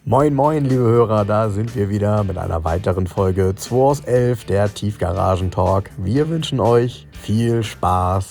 Moin moin liebe Hörer, da sind wir wieder mit einer weiteren Folge 2 aus 11, der Tiefgaragen-Talk. Wir wünschen euch viel Spaß.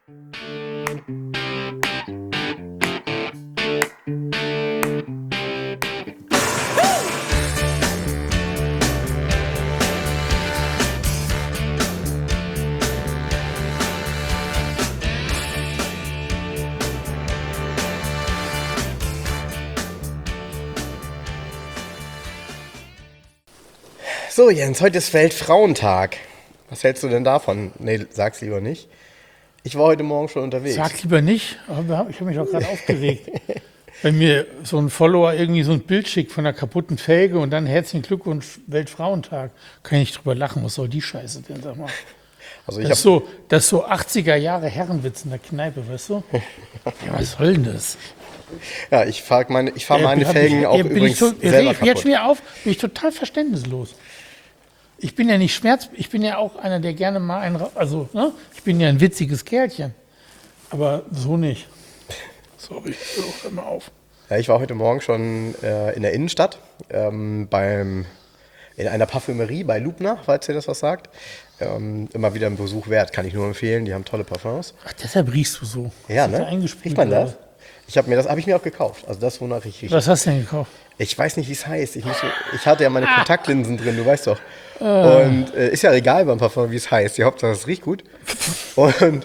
So Jens, heute ist Weltfrauentag. Was hältst du denn davon? Nee, sag's lieber nicht. Ich war heute Morgen schon unterwegs. Sag lieber nicht, aber ich habe mich auch gerade aufgeregt. Wenn mir so ein Follower irgendwie so ein Bild schickt von einer kaputten Felge und dann herzlichen Glückwunsch, Weltfrauentag, kann ich nicht drüber lachen. Was soll die Scheiße denn, sag mal? Also Das ist so 80er Jahre Herrenwitz in der Kneipe, weißt du? Ja, was soll denn das? Ja, ich fahr meine Felgen auch übrigens selber kaputt. Jetzt wieder auf, bin ich total verständnislos. Ich bin ja nicht ich bin ja auch einer, der gerne mal ich bin ja ein witziges Kerlchen, aber so nicht. Sorry, hör mal auf. Ja, ich war heute Morgen schon in der Innenstadt, in einer Parfümerie bei Lubner, falls ihr das was sagt. Immer wieder ein Besuch wert, kann ich nur empfehlen, die haben tolle Parfums. Ach, deshalb riechst du so. Ja, ne? Riecht man das? Habe ich mir auch gekauft, also das, wonach ich rieche. Was hast du denn gekauft? Ich weiß nicht, wie es heißt. Ich hatte ja meine Kontaktlinsen drin, du weißt doch. Und ist ja egal beim Parfum, wie es heißt. Die Hauptsache, es riecht gut. Und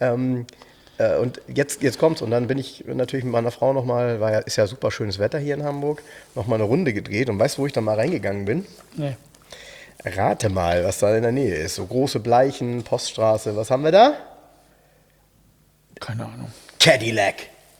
jetzt kommt's. Und dann bin ich natürlich mit meiner Frau nochmal, ist ja super schönes Wetter hier in Hamburg, nochmal eine Runde gedreht. Und weißt du, wo ich dann mal reingegangen bin? Nee. Rate mal, was da in der Nähe ist. So große Bleichen, Poststraße. Was haben wir da? Keine Ahnung. Cadillac.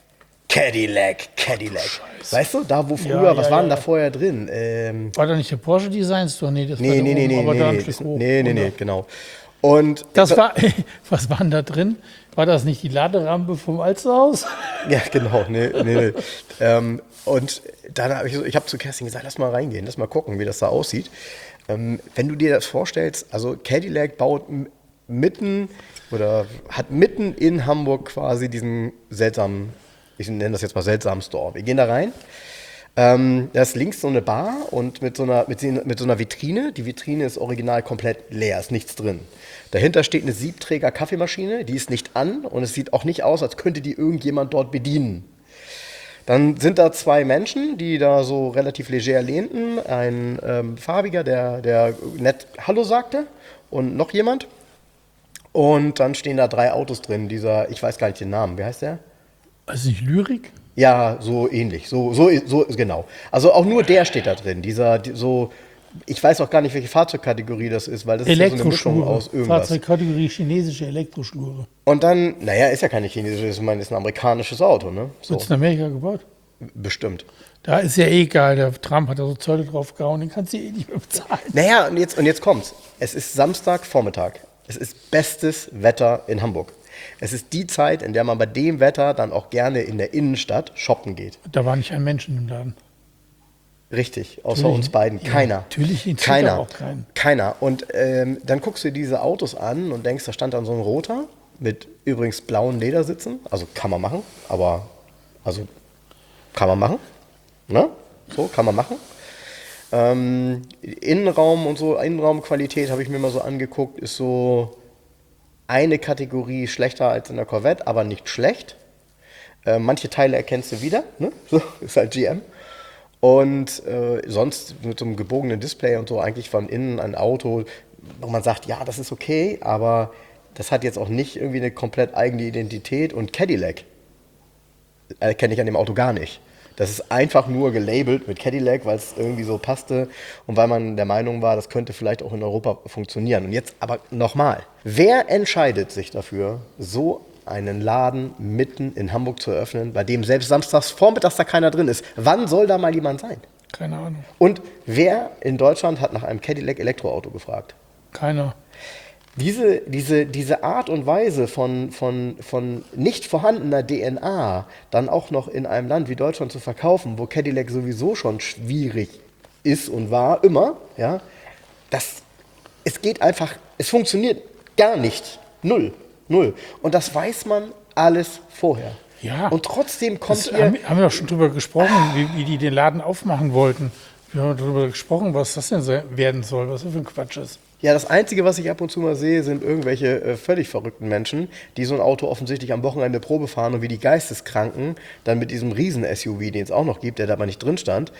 Scheiße. Weißt du, da wo früher, was war denn da vorher drin? War da nicht der Porsche Designs? Doch, nee, das war Nee, genau. Und was war denn da drin? War das nicht die Laderampe vom Alsterhaus? Ja, genau, nee. Und dann habe ich zu Kerstin gesagt, lass mal reingehen, lass mal gucken, wie das da aussieht. Wenn du dir das vorstellst, also Cadillac hat mitten in Hamburg quasi diesen seltsamen, ich nenne das jetzt mal seltsamen Store. Wir gehen da rein. Da ist links so eine Bar und mit so einer Vitrine. Die Vitrine ist original komplett leer, ist nichts drin. Dahinter steht eine Siebträger-Kaffeemaschine, die ist nicht an und es sieht auch nicht aus, als könnte die irgendjemand dort bedienen. Dann sind da zwei Menschen, die da so relativ leger lehnten. Ein Farbiger, der nett Hallo sagte und noch jemand. Und dann stehen da 3 Autos drin. Ich weiß gar nicht den Namen, wie heißt der? Also nicht Lyrik? Ja, so ähnlich, so genau. Also auch nur der steht da drin, ich weiß auch gar nicht, welche Fahrzeugkategorie das ist, weil das ist ja so eine Mischung aus irgendwas. Fahrzeugkategorie chinesische Elektroschlure. Und dann, ist ja keine chinesische, ist ein amerikanisches Auto, ne? So. Wird es in Amerika gebaut? Bestimmt. Da ist ja egal, der Trump hat da so Zölle drauf gehauen, den kannst du nicht mehr bezahlen. Und jetzt kommt's. Es ist Samstagvormittag. Es ist bestes Wetter in Hamburg. Es ist die Zeit, in der man bei dem Wetter dann auch gerne in der Innenstadt shoppen geht. Da war nicht ein Mensch in dem Laden. Richtig, außer uns beiden. Keiner. Ja, natürlich keiner. Auch keinen. Keiner. Und dann guckst du dir diese Autos an und denkst, da stand dann so ein roter mit übrigens blauen Ledersitzen. Also kann man machen, Ne? So, kann man machen. Innenraum und so, Innenraumqualität habe ich mir mal so angeguckt, ist so eine Kategorie schlechter als in der Corvette, aber nicht schlecht. Manche Teile erkennst du wieder, ne? So, ist halt GM. Und sonst mit so einem gebogenen Display und so eigentlich von innen ein Auto, wo man sagt, ja, das ist okay, aber das hat jetzt auch nicht irgendwie eine komplett eigene Identität. Und Cadillac erkenne ich an dem Auto gar nicht. Das ist einfach nur gelabelt mit Cadillac, weil es irgendwie so passte und weil man der Meinung war, das könnte vielleicht auch in Europa funktionieren. Und jetzt aber nochmal, wer entscheidet sich dafür, so einen Laden mitten in Hamburg zu eröffnen, bei dem selbst samstags vormittags da keiner drin ist? Wann soll da mal jemand sein? Keine Ahnung. Und wer in Deutschland hat nach einem Cadillac Elektroauto gefragt? Keiner. Diese Art und Weise von nicht vorhandener DNA dann auch noch in einem Land wie Deutschland zu verkaufen, wo Cadillac sowieso schon schwierig ist und war, immer, ja, es funktioniert gar nicht. Null. Und das weiß man alles vorher. Ja. Und trotzdem kommt Das ihr... haben wir doch schon drüber gesprochen, wie die den Laden aufmachen wollten. Wir haben darüber gesprochen, was das denn werden soll, was das für ein Quatsch ist. Ja, das Einzige, was ich ab und zu mal sehe, sind irgendwelche völlig verrückten Menschen, die so ein Auto offensichtlich am Wochenende Probe fahren und wie die Geisteskranken dann mit diesem Riesen-SUV, den es auch noch gibt, der da aber nicht drin stand,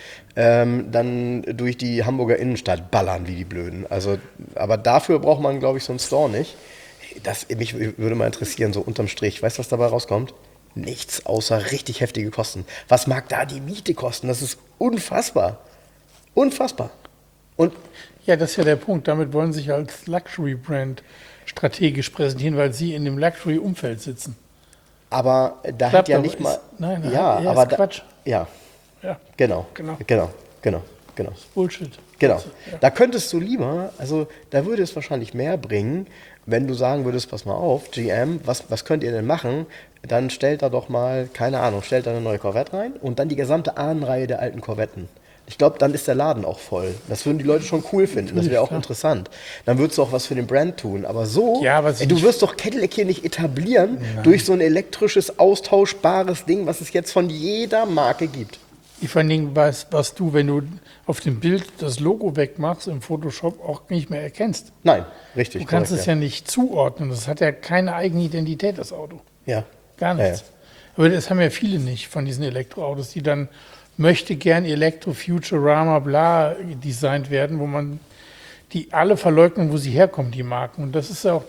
dann durch die Hamburger Innenstadt ballern wie die Blöden. Also, aber dafür braucht man, glaube ich, so einen Store nicht. Mich würde mal interessieren, so unterm Strich, weißt du, was dabei rauskommt? Nichts außer richtig heftige Kosten. Was mag da die Miete kosten? Das ist unfassbar. Unfassbar. Und Ja, das ist ja der Punkt. Damit wollen sie sich als Luxury-Brand strategisch präsentieren, weil sie in dem Luxury-Umfeld sitzen. aber da Klappt hat ja aber, nicht mal... nein, ja, ist aber Quatsch. Ja, Ja, genau. Genau. Genau. Bullshit. Genau. Ja. Da könntest du lieber, also da würde es wahrscheinlich mehr bringen, wenn du sagen würdest, pass mal auf, GM, was könnt ihr denn machen? Dann stellt da doch mal, keine Ahnung, stellt da eine neue Corvette rein und dann die gesamte Ahnenreihe der alten Corvetten. Ich glaube, dann ist der Laden auch voll. Das würden die Leute schon cool finden. Das wäre auch klar. interessant. Dann würdest du auch was für den Brand tun. Aber so, Ja, was ich du nicht- wirst doch Cadillac hier nicht etablieren durch so ein elektrisches, austauschbares Ding, was es jetzt von jeder Marke gibt. Vor allen Dingen, was du, wenn du auf dem Bild das Logo wegmachst, im Photoshop auch nicht mehr erkennst. Nein, richtig. Du kannst korrekt, es ja nicht zuordnen. Das hat ja keine eigene Identität, das Auto. ja. Gar nichts. Aber das haben ja viele nicht von diesen Elektroautos, die dann möchte gern Elektro, Futurama, bla designt werden, wo man die alle verleugnen, wo sie herkommen, die Marken. Und das ist ja auch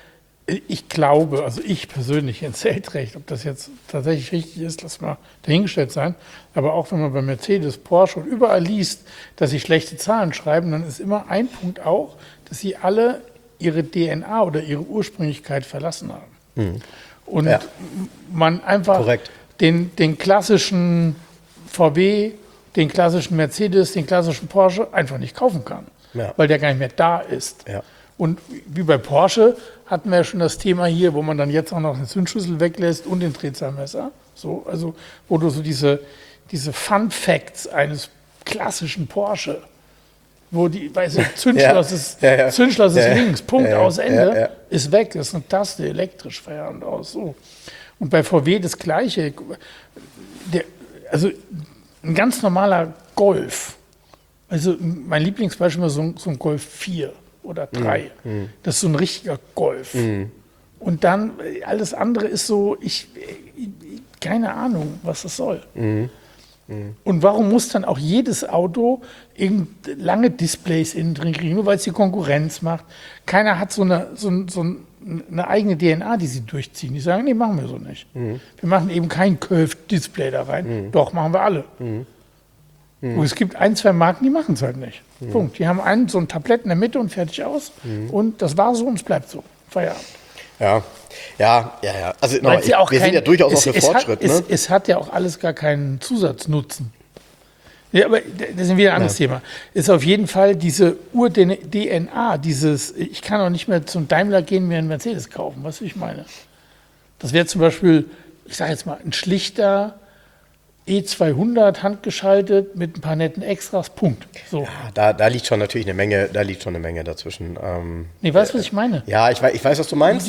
ich glaube, also ich persönlich erzählt recht, ob das jetzt tatsächlich richtig ist, lass mal dahingestellt sein. Aber auch wenn man bei Mercedes, Porsche und überall liest, dass sie schlechte Zahlen schreiben, dann ist immer ein Punkt auch, dass sie alle ihre DNA oder ihre Ursprünglichkeit verlassen haben. Und Ja. man einfach Korrekt. den klassischen VW, den klassischen Mercedes, den klassischen Porsche einfach nicht kaufen kann, Ja. weil der gar nicht mehr da ist. Ja. Und wie bei Porsche hatten wir ja schon das Thema hier, wo man dann jetzt auch noch den Zündschlüssel weglässt und den Drehzahlmesser. So, also wo du so diese Fun Facts eines klassischen Porsche, wo die, weißt du, Zündschloss ist, Ja. Zündschloss ist Ja. links, Punkt, Ja. aus, Ende, Ja. ist weg, das ist eine Taste, elektrisch, Feierabend aus, so. Und bei VW das Gleiche. Also ein ganz normaler Golf, also mein Lieblingsbeispiel war so ein Golf 4 oder 3. Das ist so ein richtiger Golf. Und dann alles andere ist so, keine Ahnung, was das soll. Und warum muss dann auch jedes Auto lange Displays innen drin kriegen, nur weil es die Konkurrenz macht? Keiner hat so eine eigene DNA, die sie durchziehen. Die sagen, nee, machen wir so nicht. Wir machen eben kein Curved-Display da rein. Doch, machen wir alle. Und es gibt ein, zwei Marken, die machen es halt nicht. Punkt. Die haben so ein Tablett in der Mitte und fertig aus. Und das war so und es bleibt so. Feierabend. Ja. Also Weil's ja auch wir sind ja durchaus auf dem Fortschritt. Ne? Es hat ja auch alles gar keinen Zusatznutzen. Ja, aber das ist wieder ein anderes Thema. Ist auf jeden Fall diese Ur-DNA, ich kann auch nicht mehr zum Daimler gehen, mir einen Mercedes kaufen, was ich meine. Das wäre zum Beispiel, ich sage jetzt mal, ein schlichter E200 handgeschaltet mit ein paar netten Extras, Punkt. So. Ja, da liegt schon natürlich eine Menge dazwischen. Nee, weißt du, was ich meine? Ja, ich weiß, was du meinst.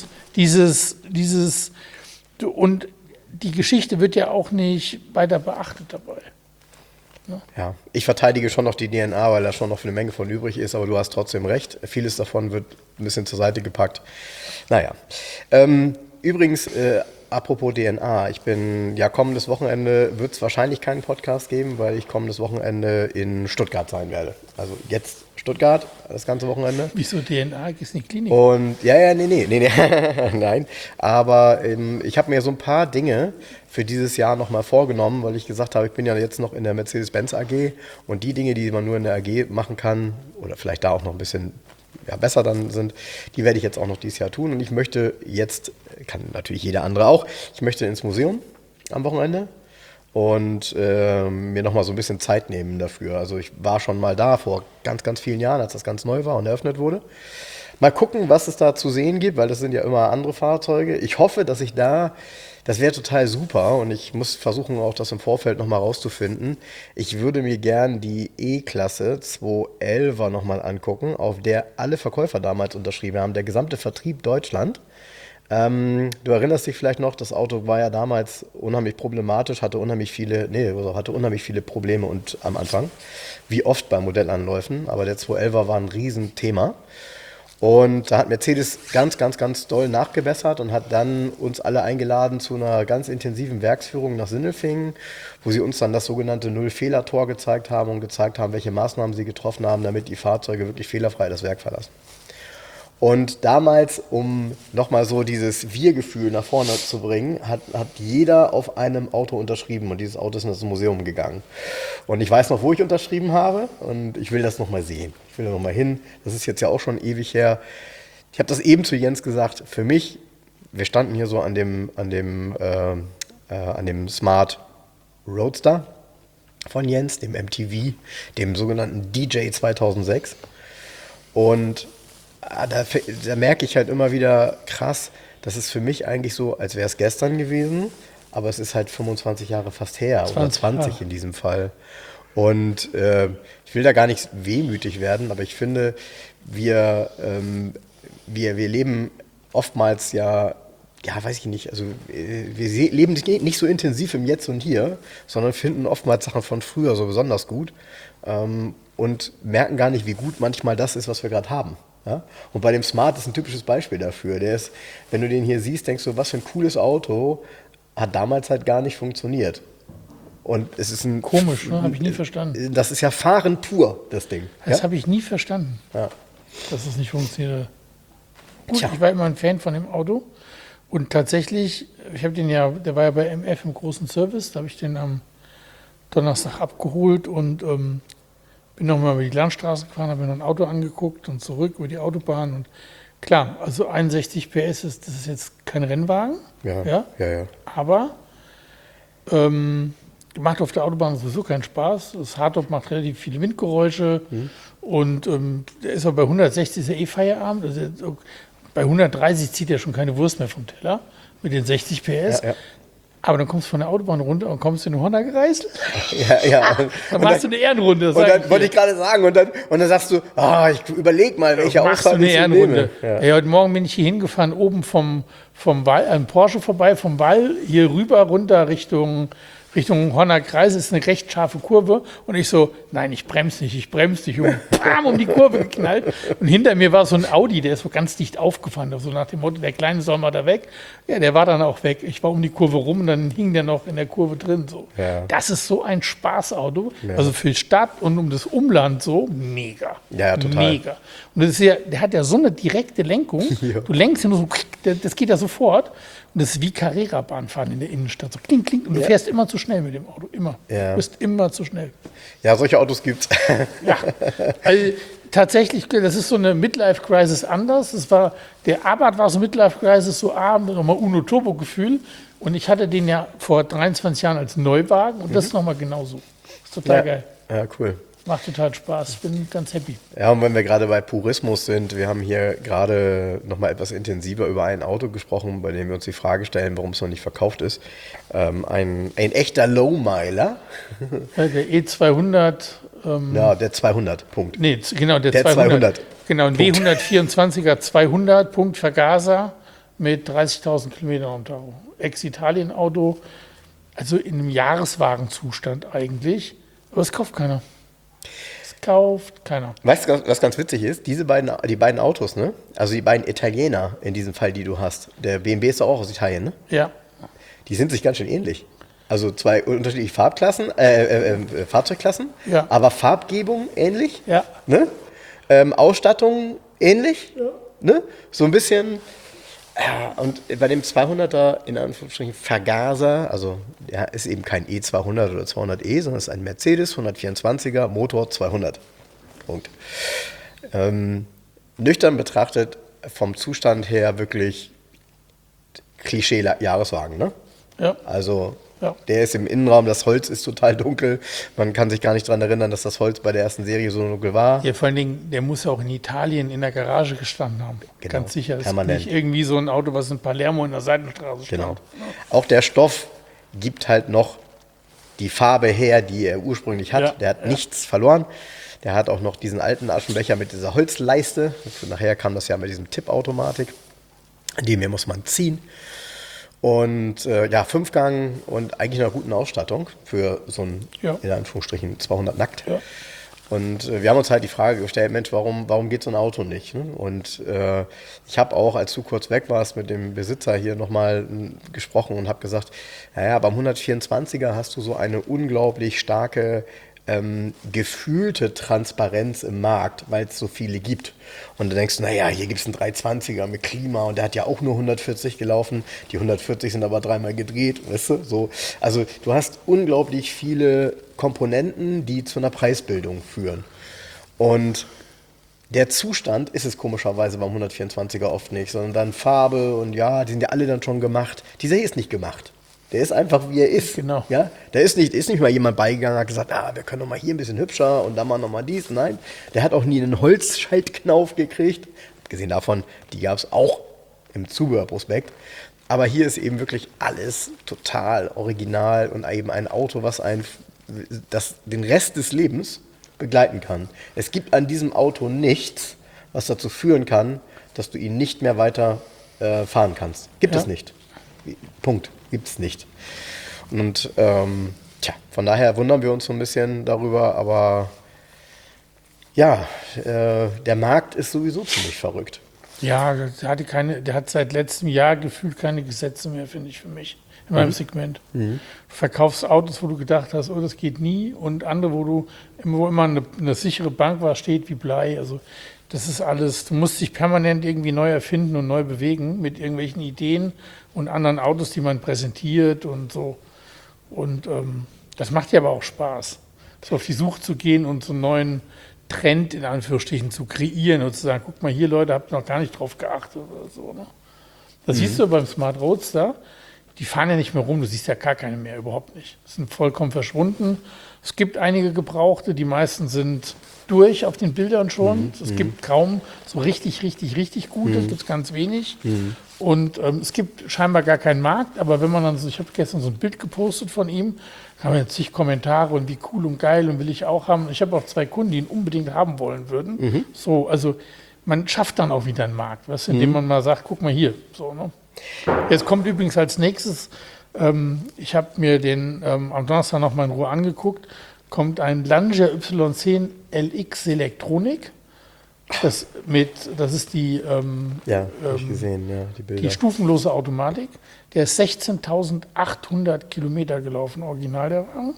Und die Geschichte wird ja auch nicht weiter beachtet dabei. Ja, ich verteidige schon noch die DNA, weil da schon noch eine Menge von übrig ist, aber du hast trotzdem recht. Vieles davon wird ein bisschen zur Seite gepackt. Naja. Übrigens, apropos DNA, kommendes Wochenende wird es wahrscheinlich keinen Podcast geben, weil ich kommendes Wochenende in Stuttgart sein werde. Also jetzt Stuttgart, das ganze Wochenende. Wieso DNA? Gehst du in die Klinik? Und nee. Nein. Aber ich habe mir so ein paar Dinge für dieses Jahr nochmal vorgenommen, weil ich gesagt habe, ich bin ja jetzt noch in der Mercedes-Benz AG und die Dinge, die man nur in der AG machen kann oder vielleicht da auch noch ein bisschen besser dann sind, die werde ich jetzt auch noch dieses Jahr tun. Und ich möchte jetzt, kann natürlich jeder andere auch, ich möchte ins Museum am Wochenende und mir nochmal so ein bisschen Zeit nehmen dafür. Also ich war schon mal da vor ganz, ganz vielen Jahren, als das ganz neu war und eröffnet wurde. Mal gucken, was es da zu sehen gibt, weil das sind ja immer andere Fahrzeuge. Ich hoffe, dass ich das wäre total super und ich muss versuchen, auch das im Vorfeld nochmal rauszufinden. Ich würde mir gern die E-Klasse 211er nochmal angucken, auf der alle Verkäufer damals unterschrieben haben, der gesamte Vertrieb Deutschland. Du erinnerst dich vielleicht noch, das Auto war ja damals unheimlich problematisch, hatte unheimlich viele Probleme und am Anfang, wie oft bei Modellanläufen, aber der 211er war ein Riesenthema. Und da hat Mercedes ganz, ganz, ganz doll nachgebessert und hat dann uns alle eingeladen zu einer ganz intensiven Werksführung nach Sindelfingen, wo sie uns dann das sogenannte Null-Fehler-Tor gezeigt haben und gezeigt haben, welche Maßnahmen sie getroffen haben, damit die Fahrzeuge wirklich fehlerfrei das Werk verlassen. Und damals, um nochmal so dieses Wir-Gefühl nach vorne zu bringen, hat jeder auf einem Auto unterschrieben und dieses Auto ist in das Museum gegangen. Und ich weiß noch, wo ich unterschrieben habe und ich will das nochmal sehen. Ich will da nochmal hin. Das ist jetzt ja auch schon ewig her. Ich habe das eben zu Jens gesagt. Für mich, wir standen hier so an dem Smart Roadster von Jens, dem MTV, dem sogenannten DJ 2006. Und da merke ich halt immer wieder krass, das ist für mich eigentlich so, als wäre es gestern gewesen, aber es ist halt 25 Jahre fast her, oder 20 in diesem Fall. Und ich will da gar nicht wehmütig werden, aber ich finde, wir leben oftmals weiß ich nicht, also wir leben nicht so intensiv im Jetzt und Hier, sondern finden oftmals Sachen von früher so besonders gut und merken gar nicht, wie gut manchmal das ist, was wir gerade haben. Ja? Und bei dem Smart ist ein typisches Beispiel dafür. Der ist, wenn du den hier siehst, denkst du, was für ein cooles Auto, hat damals halt gar nicht funktioniert. Und es ist ein... Komisch, ne? Habe ich nie verstanden. Das ist ja Fahren pur, das Ding. Das habe ich nie verstanden, dass es nicht funktioniert. Gut, Tja. ich war immer ein Fan von dem Auto. Und tatsächlich, der war ja bei MF im großen Service, da habe ich den am Donnerstag abgeholt und bin nochmal über die Landstraße gefahren, habe mir noch ein Auto angeguckt und zurück über die Autobahn. Und klar, also 61 PS, das ist jetzt kein Rennwagen. Ja. Aber macht auf der Autobahn sowieso keinen Spaß. Das Hardtop macht relativ viele Windgeräusche. Und der ist auch bei 160 ist er Feierabend. Also bei 130 zieht er schon keine Wurst mehr vom Teller mit den 60 PS. Ja. Aber dann kommst du von der Autobahn runter und kommst in den Honda gereist. Ja. Dann machst du eine Ehrenrunde. Und dann wollte ich gerade sagen, und dann sagst du, ich überleg mal, welche Ausfahrt ich nehme. Ja. Heute Morgen bin ich hier hingefahren, oben vom Wall, ein Porsche vorbei, vom Wall, hier rüber, runter Richtung Horner Kreis, ist eine recht scharfe Kurve. Und ich so, nein, ich bremse nicht. Und bam, um die Kurve geknallt. Und hinter mir war so ein Audi, der ist so ganz dicht aufgefahren. So nach dem Motto, der Kleine soll mal da weg. Ja, der war dann auch weg. Ich war um die Kurve rum und dann hing der noch in der Kurve drin. So. Ja. Das ist so ein Spaßauto. Ja. Also für Stadt und um das Umland so, mega. Ja, total. Mega. Und das ist ja, der hat ja so eine direkte Lenkung. Ja. Du lenkst ja nur so, das geht ja sofort. Und das ist wie Carrera-Bahnfahren in der Innenstadt. So kling, kling. Und du fährst immer zu schnell mit dem Auto. Immer. Ja. Du bist immer zu schnell. Ja, solche Autos gibt's. Ja. Also tatsächlich, das ist so eine Midlife-Crisis anders. Der Abarth war so Midlife-Crisis, so nochmal Uno-Turbo-Gefühl. Und ich hatte den ja vor 23 Jahren als Neuwagen. Und das ist nochmal genauso. Das ist total geil. Ja, cool. Macht total Spaß. Ich bin ganz happy. Ja, und wenn wir gerade bei Purismus sind, wir haben hier gerade noch mal etwas intensiver über ein Auto gesprochen, bei dem wir uns die Frage stellen, warum es noch nicht verkauft ist. Ein echter Lowmiler. Ja, der E200. Der 200, Punkt. Nee, genau, der 200. Genau, ein W124er 200, Punkt, Vergaser mit 30.000 Kilometern unter. Ex-Italien-Auto, also in einem Jahreswagenzustand eigentlich. Aber das kauft keiner. Kauft keiner. Weißt du, was ganz witzig ist? Die beiden Autos, ne? Also die beiden Italiener in diesem Fall, die du hast. Der BMW ist doch auch aus Italien, ne? Ja. Die sind sich ganz schön ähnlich. Also zwei unterschiedliche Fahrzeugklassen, aber Farbgebung ähnlich. Ja. Ne? Ausstattung ähnlich. Ja. Ne? So ein bisschen. Und bei dem 200er, in Anführungsstrichen, Vergaser, also der ist eben kein E200 oder 200e, sondern es ist ein Mercedes 124er Motor 200. Punkt. Nüchtern betrachtet, vom Zustand her wirklich Klischee-Jahreswagen, ne? Ja. Also der ist im Innenraum, das Holz ist total dunkel. Man kann sich gar nicht daran erinnern, dass das Holz bei der ersten Serie so dunkel war. Ja, vor allen Dingen, der muss ja auch in Italien in der Garage gestanden haben. Genau. Ganz sicher. Das Permanent. ist nicht irgendwie so ein Auto, was in Palermo in der Seitenstraße steht. Genau. Auch der Stoff gibt halt noch die Farbe her, die er ursprünglich hat. Der hat nichts verloren. Der hat auch noch diesen alten Aschenbecher mit dieser Holzleiste. Nachher kam das ja mit diesem Tippautomatik. Den hier muss man ziehen. Und ja, 5-Gang und eigentlich einer guten Ausstattung für so ein, in Anführungsstrichen, 200 nackt. Ja. Und wir haben uns halt die Frage gestellt, Mensch, warum geht so ein Auto nicht? Ne? Und ich habe auch, als du kurz weg warst, mit dem Besitzer hier nochmal gesprochen und habe gesagt, naja, beim 124er hast du so eine unglaublich starke gefühlte Transparenz im Markt, weil es so viele gibt. Und du denkst, naja, hier gibt es einen 320er mit Klima und der hat ja auch nur 140 gelaufen. Die 140 sind aber 3-mal gedreht, weißt du? So. Also du hast unglaublich viele Komponenten, die zu einer Preisbildung führen. Und der Zustand ist es komischerweise beim 124er oft nicht, sondern dann Farbe und ja, die sind ja alle dann schon gemacht. Dieser hier ist nicht gemacht. Der ist einfach, wie er ist. Genau. Ja? Da ist nicht mal jemand beigegangen und hat gesagt, wir können doch mal hier ein bisschen hübscher und dann mal nochmal dies. Nein, der hat auch nie einen Holzschaltknauf gekriegt. Abgesehen davon, die gab es auch im Zubehörprospekt. Aber hier ist eben wirklich alles total original und eben ein Auto, was das den Rest des Lebens begleiten kann. Es gibt an diesem Auto nichts, was dazu führen kann, dass du ihn nicht mehr weiter fahren kannst. Gibt es nicht. Punkt. Gibt es nicht. Und von daher wundern wir uns so ein bisschen darüber, aber ja, der Markt ist sowieso ziemlich verrückt. Ja, der hat seit letztem Jahr gefühlt keine Gesetze mehr, finde ich, für mich, in meinem Segment. Du verkaufst Autos, wo du gedacht hast, oh, das geht nie, und andere, wo immer eine sichere Bank war, steht wie Blei. Also das ist alles, du musst dich permanent irgendwie neu erfinden und neu bewegen mit irgendwelchen Ideen und anderen Autos, die man präsentiert und so. Und das macht ja aber auch Spaß, so auf die Suche zu gehen und so einen neuen Trend in Anführungsstrichen zu kreieren und zu sagen, guck mal hier, Leute, habt noch gar nicht drauf geachtet oder so. Ne? Das siehst du beim Smart Roadster, die fahren ja nicht mehr rum, du siehst ja gar keine mehr, überhaupt nicht. Die sind vollkommen verschwunden. Es gibt einige Gebrauchte, die meisten sind durch auf den Bildern schon. Es gibt kaum so richtig, richtig, richtig gute, es gibt ganz wenig. Und es gibt scheinbar gar keinen Markt, aber wenn man dann so, ich habe gestern so ein Bild gepostet von ihm, haben wir zig Kommentare und wie cool und geil und will ich auch haben. Ich habe auch 2 Kunden, die ihn unbedingt haben wollen würden. So, also man schafft dann auch wieder einen Markt, weißt du, indem man mal sagt, guck mal hier. So, ne? Jetzt kommt übrigens als nächstes, ich habe mir den am Donnerstag noch mal in Ruhe angeguckt, kommt ein Lancia Y10 LX Selectronic. Das ist die, hab ich gesehen, die Bilder. Die stufenlose Automatik. Der ist 16.800 Kilometer gelaufen, original der Wagen.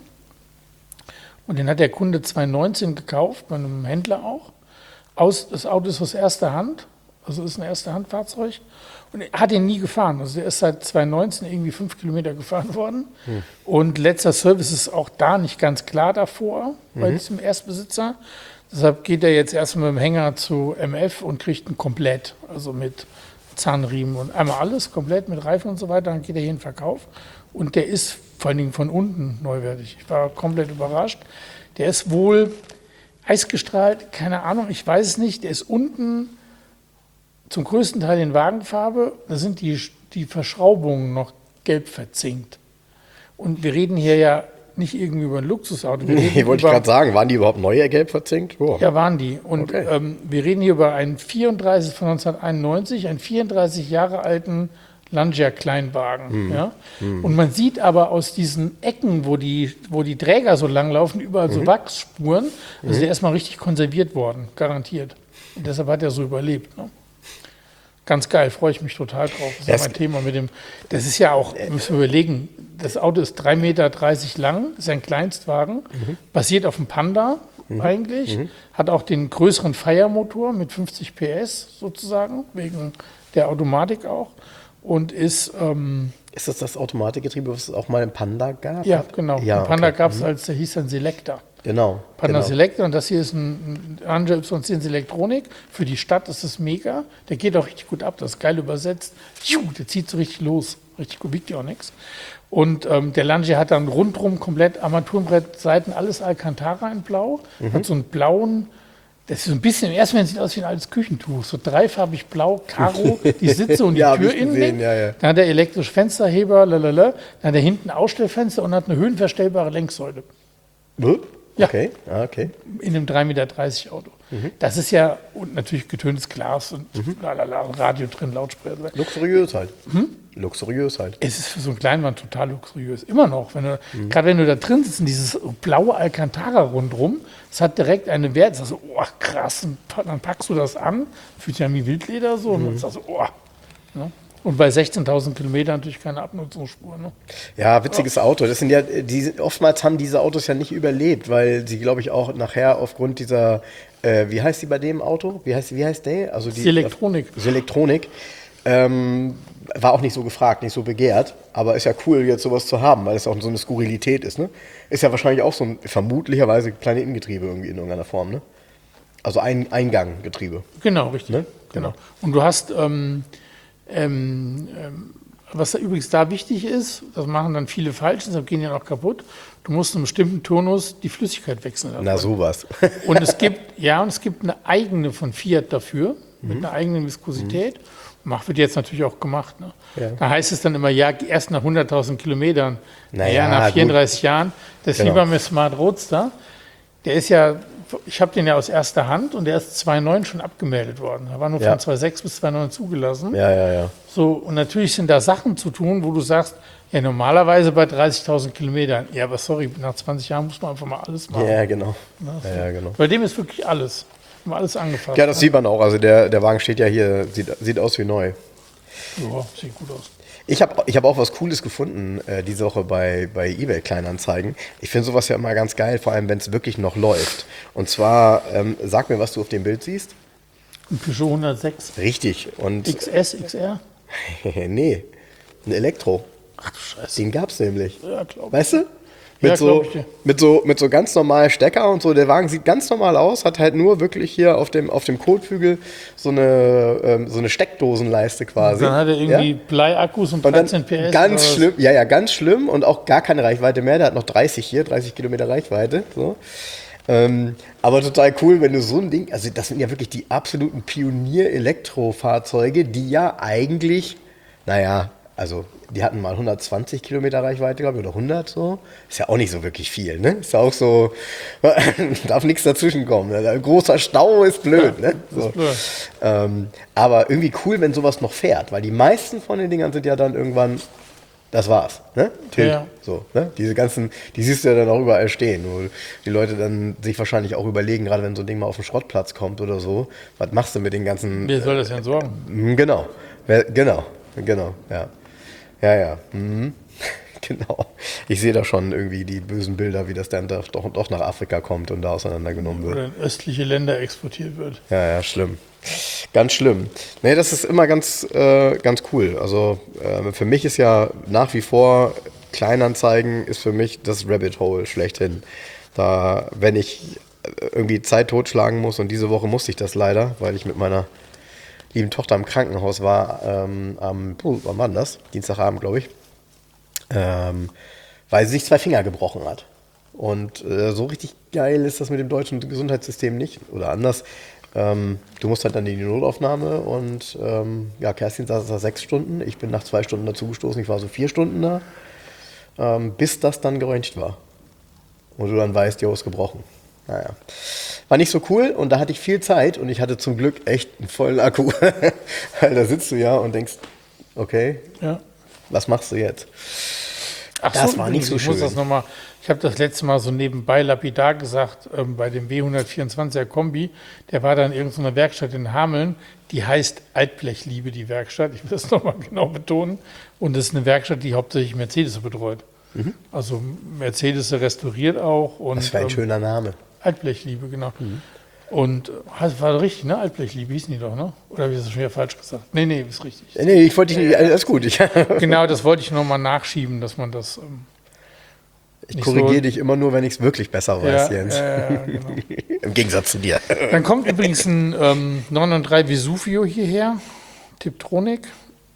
Und den hat der Kunde 2019 gekauft, bei einem Händler auch. Das Auto ist aus erster Hand, also ist ein Erste-Hand-Fahrzeug. Und er hat ihn nie gefahren. Also der ist seit 2019 irgendwie 5 Kilometer gefahren worden. Und letzter Service ist auch da nicht ganz klar davor, bei diesem Erstbesitzer. Deshalb geht er jetzt erstmal mit dem Hänger zu MF und kriegt ihn komplett, also mit Zahnriemen und einmal alles komplett mit Reifen und so weiter. Dann geht er hier in den Verkauf und der ist vor allen Dingen von unten neuwertig. Ich war komplett überrascht. Der ist wohl eisgestrahlt, keine Ahnung, ich weiß es nicht. Der ist unten zum größten Teil in Wagenfarbe. Da sind die Verschraubungen noch gelb verzinkt. Und wir reden hier ja nicht irgendwie über ein Luxusauto. Nee, wollte ich gerade sagen, waren die überhaupt neu gelb verzinkt? Oh. Ja, waren die. Und wir reden hier über einen 34 von 1991, einen 34 Jahre alten Lancia Kleinwagen. Ja? Und man sieht aber aus diesen Ecken, wo die Träger so lang laufen, überall so Wachsspuren. Also der ist mal richtig konserviert worden, garantiert. Und deshalb hat er so überlebt. Ne? Ganz geil, freue ich mich total drauf. Das ist ja mein Thema mit dem. Das ist ja auch, müssen wir überlegen, das Auto ist 3,30 Meter lang, ist ein Kleinstwagen, basiert auf dem Panda eigentlich, hat auch den größeren Feiermotor mit 50 PS sozusagen, wegen der Automatik auch. Und ist das Automatikgetriebe, was es auch mal im Panda gab? Ja, genau. Ja, im Panda gab es der hieß dann Selector. Genau. Panda Selector, und das hier ist ein Lancia Y10 Selectronic. Für die Stadt ist das mega. Der geht auch richtig gut ab, das ist geil übersetzt. Der zieht so richtig los. Richtig gut, wiegt ja auch nichts. Und der Lancia hat dann rundrum komplett Armaturenbrett, Seiten, alles Alcantara in Blau. Hat so einen blauen, das ist so ein bisschen, im ersten Moment sieht aus wie ein altes Küchentuch. So dreifarbig blau, Karo, die Sitze und die Tür innen. Dann hat er elektrische Fensterheber, Dann hat er hinten Ausstellfenster und hat eine höhenverstellbare Lenksäule. Ja. Okay. In einem 3,30 Meter Auto. Das ist ja, und natürlich getöntes Glas und lalala, Radio drin, Lautsprecher. Luxuriös halt. Luxuriös halt. Es ist für so einen Kleinwagen total luxuriös. Immer noch. Gerade wenn du da drin sitzt, in dieses blaue Alcantara rundrum, es hat direkt einen Wert. Du sagst so, oh krass, und dann packst du das an, fühlt sich an wie Wildleder so, und dann sagst du, oh. Ne? Und bei 16.000 Kilometern natürlich keine Abnutzungsspur. Ne? Ja, witziges Auto. Das sind ja, oftmals haben diese Autos ja nicht überlebt, weil sie, glaube ich, auch nachher aufgrund dieser, wie heißt die bei dem Auto? Wie heißt der? Also die Selektronik. Selektronik. War auch nicht so gefragt, nicht so begehrt, aber ist ja cool, jetzt sowas zu haben, weil es auch so eine Skurrilität ist. Ne? Ist ja wahrscheinlich auch so ein, vermutlicherweise Planetengetriebe irgendwie in irgendeiner Form. Ne? Also Einganggetriebe. Genau, richtig. Ne? Genau. Und du hast, was da übrigens da wichtig ist, das machen dann viele falsch, deshalb gehen die auch kaputt, du musst in einem bestimmten Turnus die Flüssigkeit wechseln. Na, sowas. Und es gibt eine eigene von Fiat dafür, mit einer eigenen Viskosität. Wird jetzt natürlich auch gemacht. Ne? Ja. Da heißt es dann immer, ja, erst nach 100.000 Kilometern, Naja, nach 34 gut. Jahren. Das ist Genau. wie beim Smart Roadster. Der ist ja, ich habe den ja aus erster Hand und der ist 2009 schon abgemeldet worden. Da war nur Ja. von 2006 bis 2009 zugelassen. Ja. So, und natürlich sind da Sachen zu tun, wo du sagst, ja, normalerweise bei 30.000 Kilometern. Ja, aber sorry, nach 20 Jahren muss man einfach mal alles machen. Ja, genau. Ne? Ja, genau. Bei dem ist wirklich alles. Immer alles angefasst. Ja, das sieht man auch. Also der Wagen steht ja hier, sieht aus wie neu. Ja, sieht gut aus. Ich hab auch was Cooles gefunden diese Woche bei eBay Kleinanzeigen. Ich finde sowas ja immer ganz geil, vor allem wenn es wirklich noch läuft. Und zwar, sag mir, was du auf dem Bild siehst. Ein Peugeot 106. Richtig. Und XS, XR? nee, ein Elektro. Ach du Scheiße. Den gab's nämlich. Ja, glaub ich. Weißt du? Ja, Mit, glaub ich dir. mit so ganz normalen Stecker und so. Der Wagen sieht ganz normal aus, hat halt nur wirklich hier auf dem Kotflügel so eine Steckdosenleiste quasi. Dann hat er irgendwie Ja? Bleiakkus und Und dann 13 PS. ganz oder was? schlimm, ganz schlimm und auch gar keine Reichweite mehr. Der hat noch 30 Kilometer Reichweite. So. Aber total cool, wenn du so ein Ding, also das sind ja wirklich die absoluten Pionier-Elektrofahrzeuge, die ja eigentlich, also die hatten mal 120 Kilometer Reichweite, glaube ich, oder 100 so. Ist ja auch nicht so wirklich viel, ne? Ist ja auch so, darf nichts dazwischen kommen. Ne? Ein großer Stau ist blöd, ne? So. Ist blöd. Aber irgendwie cool, wenn sowas noch fährt, weil die meisten von den Dingern sind ja dann irgendwann, das war's, ne? Tilt. Ja. So, ne? Diese ganzen, die siehst du ja dann auch überall stehen, wo die Leute dann sich wahrscheinlich auch überlegen, gerade wenn so ein Ding mal auf den Schrottplatz kommt oder so, was machst du mit den ganzen... Wer soll das denn sorgen? Genau, ja. Ja. Mhm. Genau. Ich sehe da schon irgendwie die bösen Bilder, wie das dann doch nach Afrika kommt und da auseinandergenommen wird. Oder in östliche Länder exportiert wird. Ja, schlimm. Ganz schlimm. Nee, das ist immer ganz cool. Also für mich ist ja nach wie vor Kleinanzeigen ist für mich das Rabbit Hole schlechthin. Da, wenn ich irgendwie Zeit totschlagen muss, und diese Woche musste ich das leider, weil ich mit meiner lieben Tochter im Krankenhaus war, wann war denn das? Dienstagabend, glaube ich. Weil sie sich 2 Finger gebrochen hat. Und so richtig geil ist das mit dem deutschen Gesundheitssystem nicht. Oder anders. Du musst halt dann in die Notaufnahme und Kerstin saß da 6 Stunden. Ich bin nach 2 Stunden dazugestoßen. Ich war so 4 Stunden da. Bis das dann geröntgt war. Und du dann weißt, jo, ist gebrochen. Naja. War nicht so cool und da hatte ich viel Zeit und ich hatte zum Glück echt einen vollen Akku. Weil da sitzt du ja und denkst, okay, Ja. was machst du jetzt? Ach Das war nicht so ich muss schön. das noch mal, ich habe das letzte Mal so nebenbei lapidar gesagt, bei dem W124er Kombi, der war da in irgendeiner Werkstatt in Hameln, die heißt Altblechliebe, die Werkstatt, ich will das nochmal genau betonen, und das ist eine Werkstatt, die hauptsächlich Mercedes betreut. Also Mercedes restauriert auch. Und, Das war ein schöner Name. Altblechliebe, genau. Und war richtig, ne? Altblechliebe hießen die doch, ne? Oder habe ich das schon wieder falsch gesagt? Nee, ist richtig. Nee, ich wollte dich nicht, alles gut. Ich Genau, das wollte ich nochmal nachschieben, dass man das... nicht korrigiere so- dich immer nur, wenn ich es wirklich besser weiß, Ja, Jens. genau. Im Gegensatz zu dir. Dann kommt übrigens ein 993 Vesuvio hierher, Tiptronic.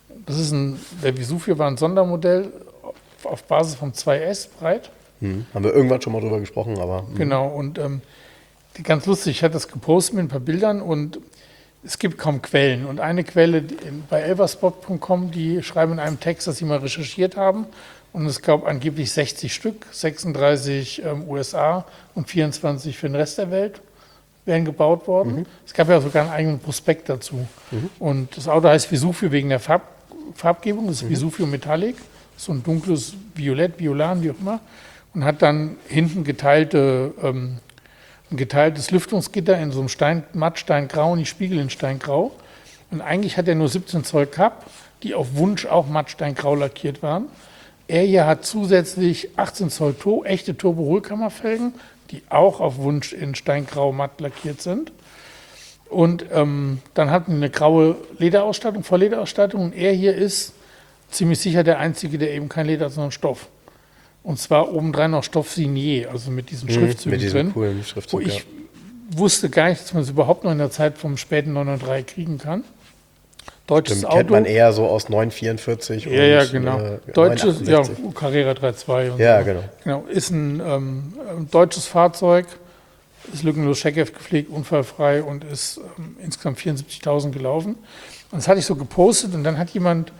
Der Vesuvio war ein Sondermodell auf Basis vom 2S breit. Haben wir irgendwann schon mal drüber gesprochen, aber Genau, und ganz lustig, ich hatte das gepostet mit ein paar Bildern und es gibt kaum Quellen. Und eine Quelle bei elverspot.com, die schreiben in einem Text, dass sie mal recherchiert haben. Und es gab angeblich 60 Stück, 36 USA und 24 für den Rest der Welt. wären gebaut worden. Es gab ja sogar einen eigenen Prospekt dazu. Und das Auto heißt Vesuvio wegen der Farbgebung. Das ist Vesuvio Metallic. So ein dunkles Violett, Violan, wie auch immer. Und hat dann hinten ein geteiltes Lüftungsgitter in so einem Mattsteingrau und die Spiegel in Steingrau. Und eigentlich hat er nur 17 Zoll Cup, die auf Wunsch auch Mattsteingrau lackiert waren. Er hier hat zusätzlich 18 Zoll echte Turbo-Hohlkammerfelgen, die auch auf Wunsch in Steingrau matt lackiert sind. Und dann hatten wir eine graue Lederausstattung, Volllederausstattung. Und er hier ist ziemlich sicher der Einzige, der eben kein Leder hat, sondern Stoff. Und zwar obendrein noch Stoff Signé, also mit diesen Schriftzügen mit diesem drin. coolen Schriftzug, wo ich wusste gar nicht, dass man es überhaupt noch in der Zeit vom späten 993 kriegen kann. Deutsches Auto. Kennt man eher so aus 944 und Ja, genau. Deutsches, 968. Carrera 3.2 und Ja, so. genau. Ist ein deutsches Fahrzeug, ist lückenlos Checkheft gepflegt, unfallfrei und ist insgesamt 74.000 gelaufen. Und das hatte ich so gepostet und dann hat jemand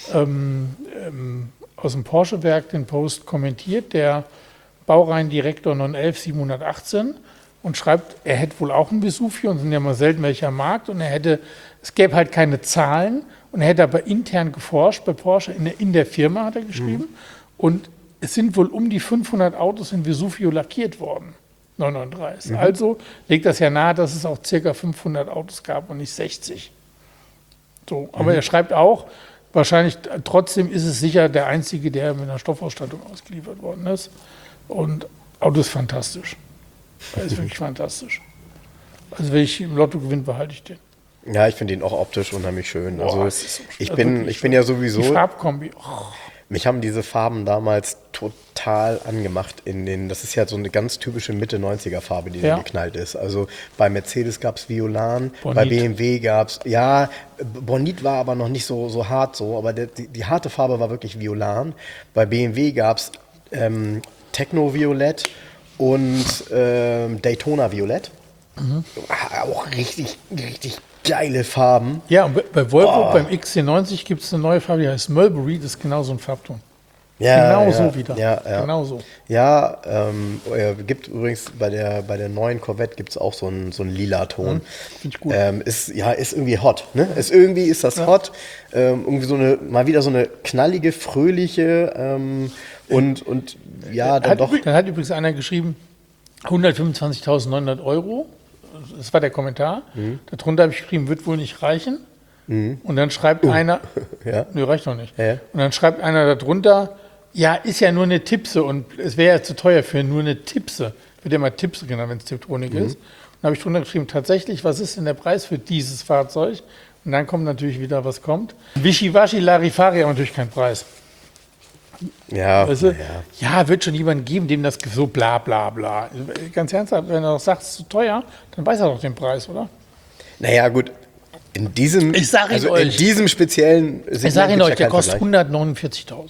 aus dem Porsche-Werk den Post kommentiert, der Baureihendirektor 911 718 und schreibt, er hätte wohl auch ein Vesuvio und sind ja mal selten welcher Markt und es gäbe halt keine Zahlen und er hätte aber intern geforscht bei Porsche, in der Firma hat er geschrieben und es sind wohl um die 500 Autos in Vesuvio lackiert worden, 939. Also legt das ja nahe, dass es auch circa 500 Autos gab und nicht 60. So, aber er schreibt auch, wahrscheinlich trotzdem ist es sicher der Einzige, der mit einer Stoffausstattung ausgeliefert worden ist. Und Auto ist fantastisch. Er ist wirklich fantastisch. Also wenn ich im Lotto gewinne, behalte ich den. Ja, ich finde ihn auch optisch unheimlich schön. Also es ist so schön. ich bin ja sowieso. Die Farbkombi. Mich haben diese Farben damals total angemacht das ist ja so eine ganz typische Mitte-90er-Farbe, die dann geknallt ist. Also bei Mercedes gab es Violan, Bonit. bei BMW gab es, Bonit war aber noch nicht so hart so, aber die harte Farbe war wirklich Violan. Bei BMW gab es Techno-Violett und Daytona-Violett. Auch richtig, richtig geile Farben. Ja, und bei Volvo, beim XC90 gibt es eine neue Farbe, die heißt Mulberry, das ist genau so ein Farbton. So wieder. Genau so. Ja, gibt übrigens bei der neuen Corvette gibt es auch so einen lila Ton. Finde ich gut. Ist irgendwie hot. Ne? Irgendwie ist das hot. Irgendwie mal wieder so eine knallige, fröhliche dann doch. Dann hat übrigens einer geschrieben, 125.900 Euro. Das war der Kommentar. Darunter habe ich geschrieben, wird wohl nicht reichen. Und dann schreibt einer, nö, reicht noch nicht. Ja. Und dann schreibt einer darunter, ja, ist ja nur eine Tipse und es wäre ja zu teuer für nur eine Tipse. Wird ja mal Tipse genannt, wenn es Tiptronik ist. Und dann habe ich drunter geschrieben, tatsächlich, was ist denn der Preis für dieses Fahrzeug? Und dann kommt natürlich wieder, was kommt. Wischiwaschi, Larifari haben natürlich keinen Preis. Ja, Weißt du? Ja, wird schon jemanden geben, dem das so bla bla bla. Ganz ernsthaft, wenn er doch sagt, es ist zu teuer, dann weiß er doch den Preis, oder? Naja, gut. In diesem speziellen Segment ich sage Ihnen euch, der kein kostet Vergleich. 149.000.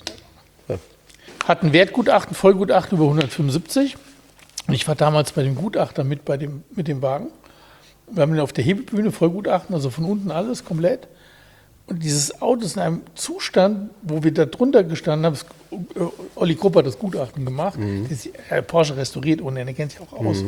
Hat ein Wertgutachten, Vollgutachten über 175. Und ich war damals bei dem Gutachter mit dem Wagen. Wir haben ihn auf der Hebebühne, Vollgutachten, also von unten alles komplett. Und dieses Auto ist in einem Zustand, wo wir da drunter gestanden haben, Olli Krupp hat das Gutachten gemacht, Porsche restauriert ohne, der kennt sich auch aus.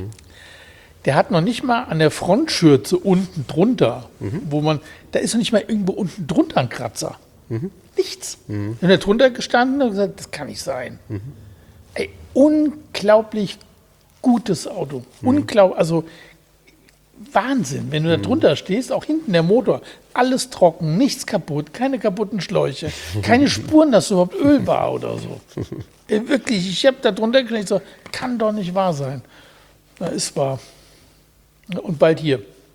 Der hat noch nicht mal an der Frontschürze unten drunter, da ist noch nicht mal irgendwo unten drunter ein Kratzer. Nichts. Wir haben da drunter gestanden und gesagt, das kann nicht sein. Ey, unglaublich gutes Auto. Also Wahnsinn, wenn du da drunter stehst, auch hinten der Motor, alles trocken, nichts kaputt, keine kaputten Schläuche, keine Spuren, dass überhaupt Öl war oder so. Wirklich, ich habe da drunter gedacht, so, kann doch nicht wahr sein. Na, ist wahr. Und bald hier.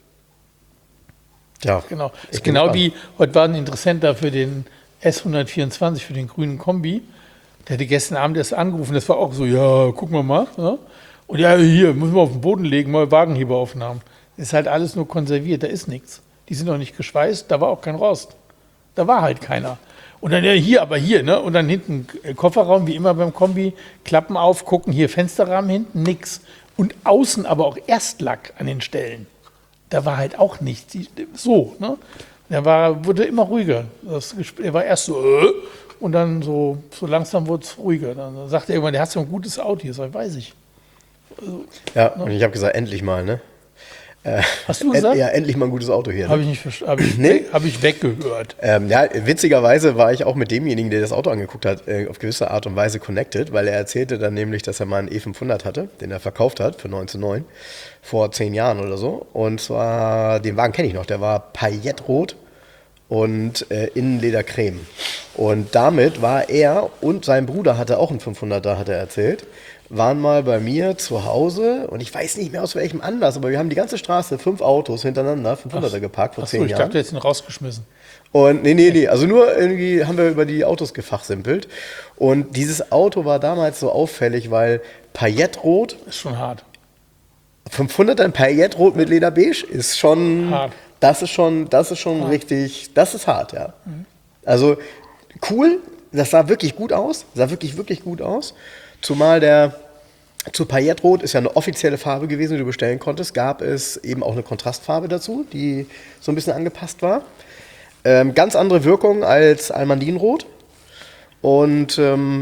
Ja, Genau. Ist genau wie, heute war ein Interessent da für den S124, für den grünen Kombi. Der hatte gestern Abend erst angerufen, das war auch so, ja, gucken wir mal. Ja. Und ja, hier, müssen wir auf den Boden legen, mal Wagenheberaufnahmen. Ist halt alles nur konserviert, da ist nichts. Die sind noch nicht geschweißt, da war auch kein Rost. Da war halt keiner. Und dann, ja, hier, ne? Und dann hinten Kofferraum, wie immer beim Kombi, Klappen auf, gucken, hier Fensterrahmen hinten, nix. Und außen aber auch Erstlack an den Stellen. Da war halt auch nichts. So, ne? Wurde immer ruhiger. Er war erst so, und dann so langsam wurde es ruhiger. Dann sagte er irgendwann, der hat so ein gutes Auto hier. Sag ich, weiß ich. Ja, und ich habe gesagt, endlich mal, ne? Hast du gesagt? Ja, endlich mal ein gutes Auto hier. Habe Ne? ich nicht verstanden. Nee? Habe ich weggehört. Ja, witzigerweise war ich auch mit demjenigen, der das Auto angeguckt hat, auf gewisse Art und Weise connected, weil er erzählte dann nämlich, dass er mal einen E500 hatte, den er verkauft hat für 19,9 vor 10 Jahren oder so. Und zwar, den Wagen kenne ich noch, der war paillettrot und Innenledercreme. Und damit war er und sein Bruder hatte auch einen 500er, hat er erzählt, waren mal bei mir zu Hause und ich weiß nicht mehr aus welchem Anlass, aber wir haben die ganze Straße 5 Autos hintereinander, 500er geparkt vor 10 Ich Jahren. dachte, jetzt sind rausgeschmissen. Und nee, also nur irgendwie haben wir über die Autos gefachsimpelt. Und dieses Auto war damals so auffällig, weil paillettrot, Ist schon hart. 500er in paillettrot mit Lederbeige ist schon, Hart. das ist schon richtig, das ist hart, ja. Also cool, das sah wirklich gut aus, sah wirklich, wirklich gut aus. Zumal zu Paillettrot ist ja eine offizielle Farbe gewesen, die du bestellen konntest, gab es eben auch eine Kontrastfarbe dazu, die so ein bisschen angepasst war. Ganz andere Wirkung als Almandinrot. Und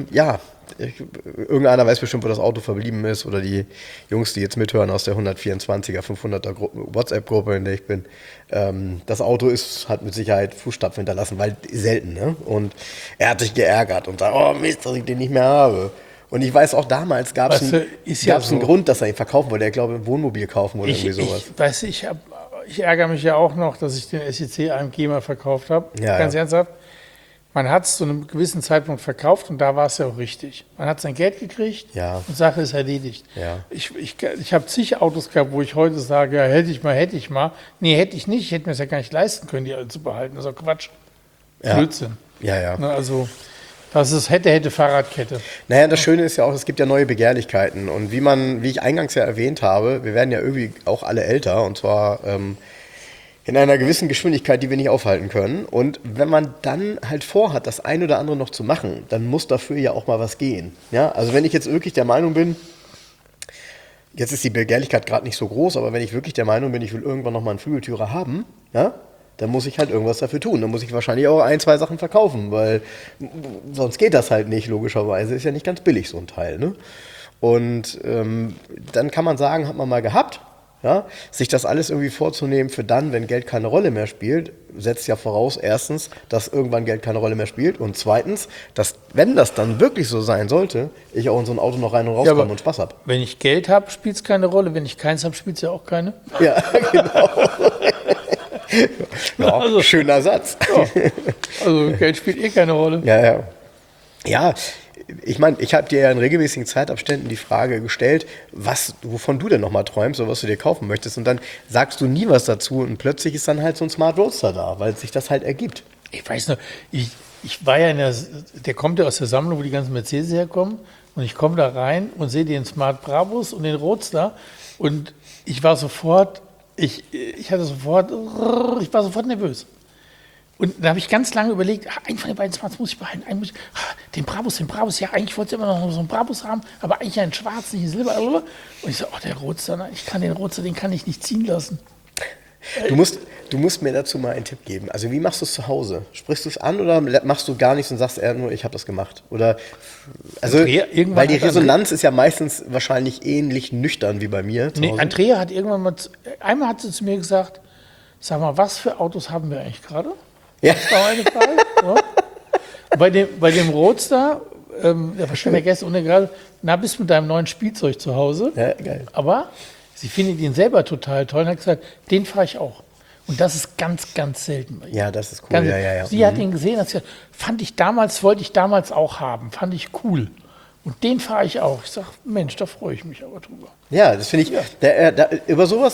irgendeiner weiß bestimmt, wo das Auto verblieben ist. Oder die Jungs, die jetzt mithören aus der 124er, 500er WhatsApp-Gruppe, in der ich bin. Das Auto hat mit Sicherheit Fußstapfen hinterlassen, weil selten. Ne? Und er hat sich geärgert und sagt, oh Mist, dass ich den nicht mehr habe. Und ich weiß auch, damals gab es einen Grund, dass er ihn verkaufen wollte. Er glaube, ein Wohnmobil kaufen oder irgendwie sowas. Ich ärgere mich ja auch noch, dass ich den SEC AMG mal verkauft habe. Ja, Ganz ernsthaft. Man hat es zu einem gewissen Zeitpunkt verkauft und da war es ja auch richtig. Man hat sein Geld gekriegt und Sache ist erledigt. Ja. Ich habe zig Autos gehabt, wo ich heute sage, ja, hätte ich mal. Nee, hätte ich nicht. Ich hätte mir es ja gar nicht leisten können, die alle zu behalten. Das ist doch Quatsch. Ja. Blödsinn. Ja. Ne, also, das ist hätte Fahrradkette. Naja, das Schöne ist ja auch, es gibt ja neue Begehrlichkeiten. Und wie ich eingangs ja erwähnt habe, wir werden ja irgendwie auch alle älter. Und zwar in einer gewissen Geschwindigkeit, die wir nicht aufhalten können. Und wenn man dann halt vorhat, das ein oder andere noch zu machen, dann muss dafür ja auch mal was gehen. Ja? Also wenn ich jetzt wirklich der Meinung bin, jetzt ist die Begehrlichkeit gerade nicht so groß, aber wenn ich wirklich der Meinung bin, ich will irgendwann noch mal einen Flügeltürer haben, ja, dann muss ich halt irgendwas dafür tun. Dann muss ich wahrscheinlich auch 1, 2 Sachen verkaufen, weil sonst geht das halt nicht, logischerweise. Ist ja nicht ganz billig, so ein Teil. Ne? Und dann kann man sagen, hat man mal gehabt. Ja, sich das alles irgendwie vorzunehmen für dann, wenn Geld keine Rolle mehr spielt, setzt ja voraus, erstens, dass irgendwann Geld keine Rolle mehr spielt und zweitens, dass, wenn das dann wirklich so sein sollte, ich auch in so ein Auto noch rein und rauskomme und Spaß habe. Wenn ich Geld habe, spielt es keine Rolle. Wenn ich keins habe, spielt es ja auch keine. Ja, genau. Ja, also, schöner Satz. Ja. Also Geld spielt keine Rolle. Ja, ich meine, ich habe dir ja in regelmäßigen Zeitabständen die Frage gestellt, wovon du denn nochmal träumst oder was du dir kaufen möchtest. Und dann sagst du nie was dazu und plötzlich ist dann halt so ein Smart Roadster da, weil sich das halt ergibt. Ich weiß noch, ich war ja der kommt ja aus der Sammlung, wo die ganzen Mercedes herkommen. Und ich komme da rein und sehe den Smart Brabus und den Roadster. Und ich war sofort nervös. Und da habe ich ganz lange überlegt, einen von den beiden Smarts muss ich behalten. Den Brabus, ja, eigentlich wollte ich immer noch so einen Brabus haben, aber eigentlich einen schwarz, nicht einen Silber. Und ich so, der Roadster, den kann ich nicht ziehen lassen. Du musst mir dazu mal einen Tipp geben. Also wie machst du es zu Hause? Sprichst du es an oder machst du gar nichts und sagst nur, ich habe das gemacht? Oder also, weil die Resonanz ist ja meistens wahrscheinlich ähnlich nüchtern wie bei mir. Nee, Andrea hat einmal hat sie zu mir gesagt, sag mal, was für Autos haben wir eigentlich gerade? Ja. Das war eine Frage. Ja. Bei dem Roadster, der war schon vergessen, und gerade, bist du mit deinem neuen Spielzeug zu Hause. Ja, geil. Aber sie findet ihn selber total toll und hat gesagt, den fahre ich auch. Und das ist ganz, ganz selten bei ihr. Ja, das ist cool. Ja. Sie hat ihn gesehen, hat gesagt, wollte ich damals auch haben, fand ich cool. Und den fahre ich auch. Ich sage, Mensch, da freue ich mich aber drüber. Ja, das finde ich, über so einen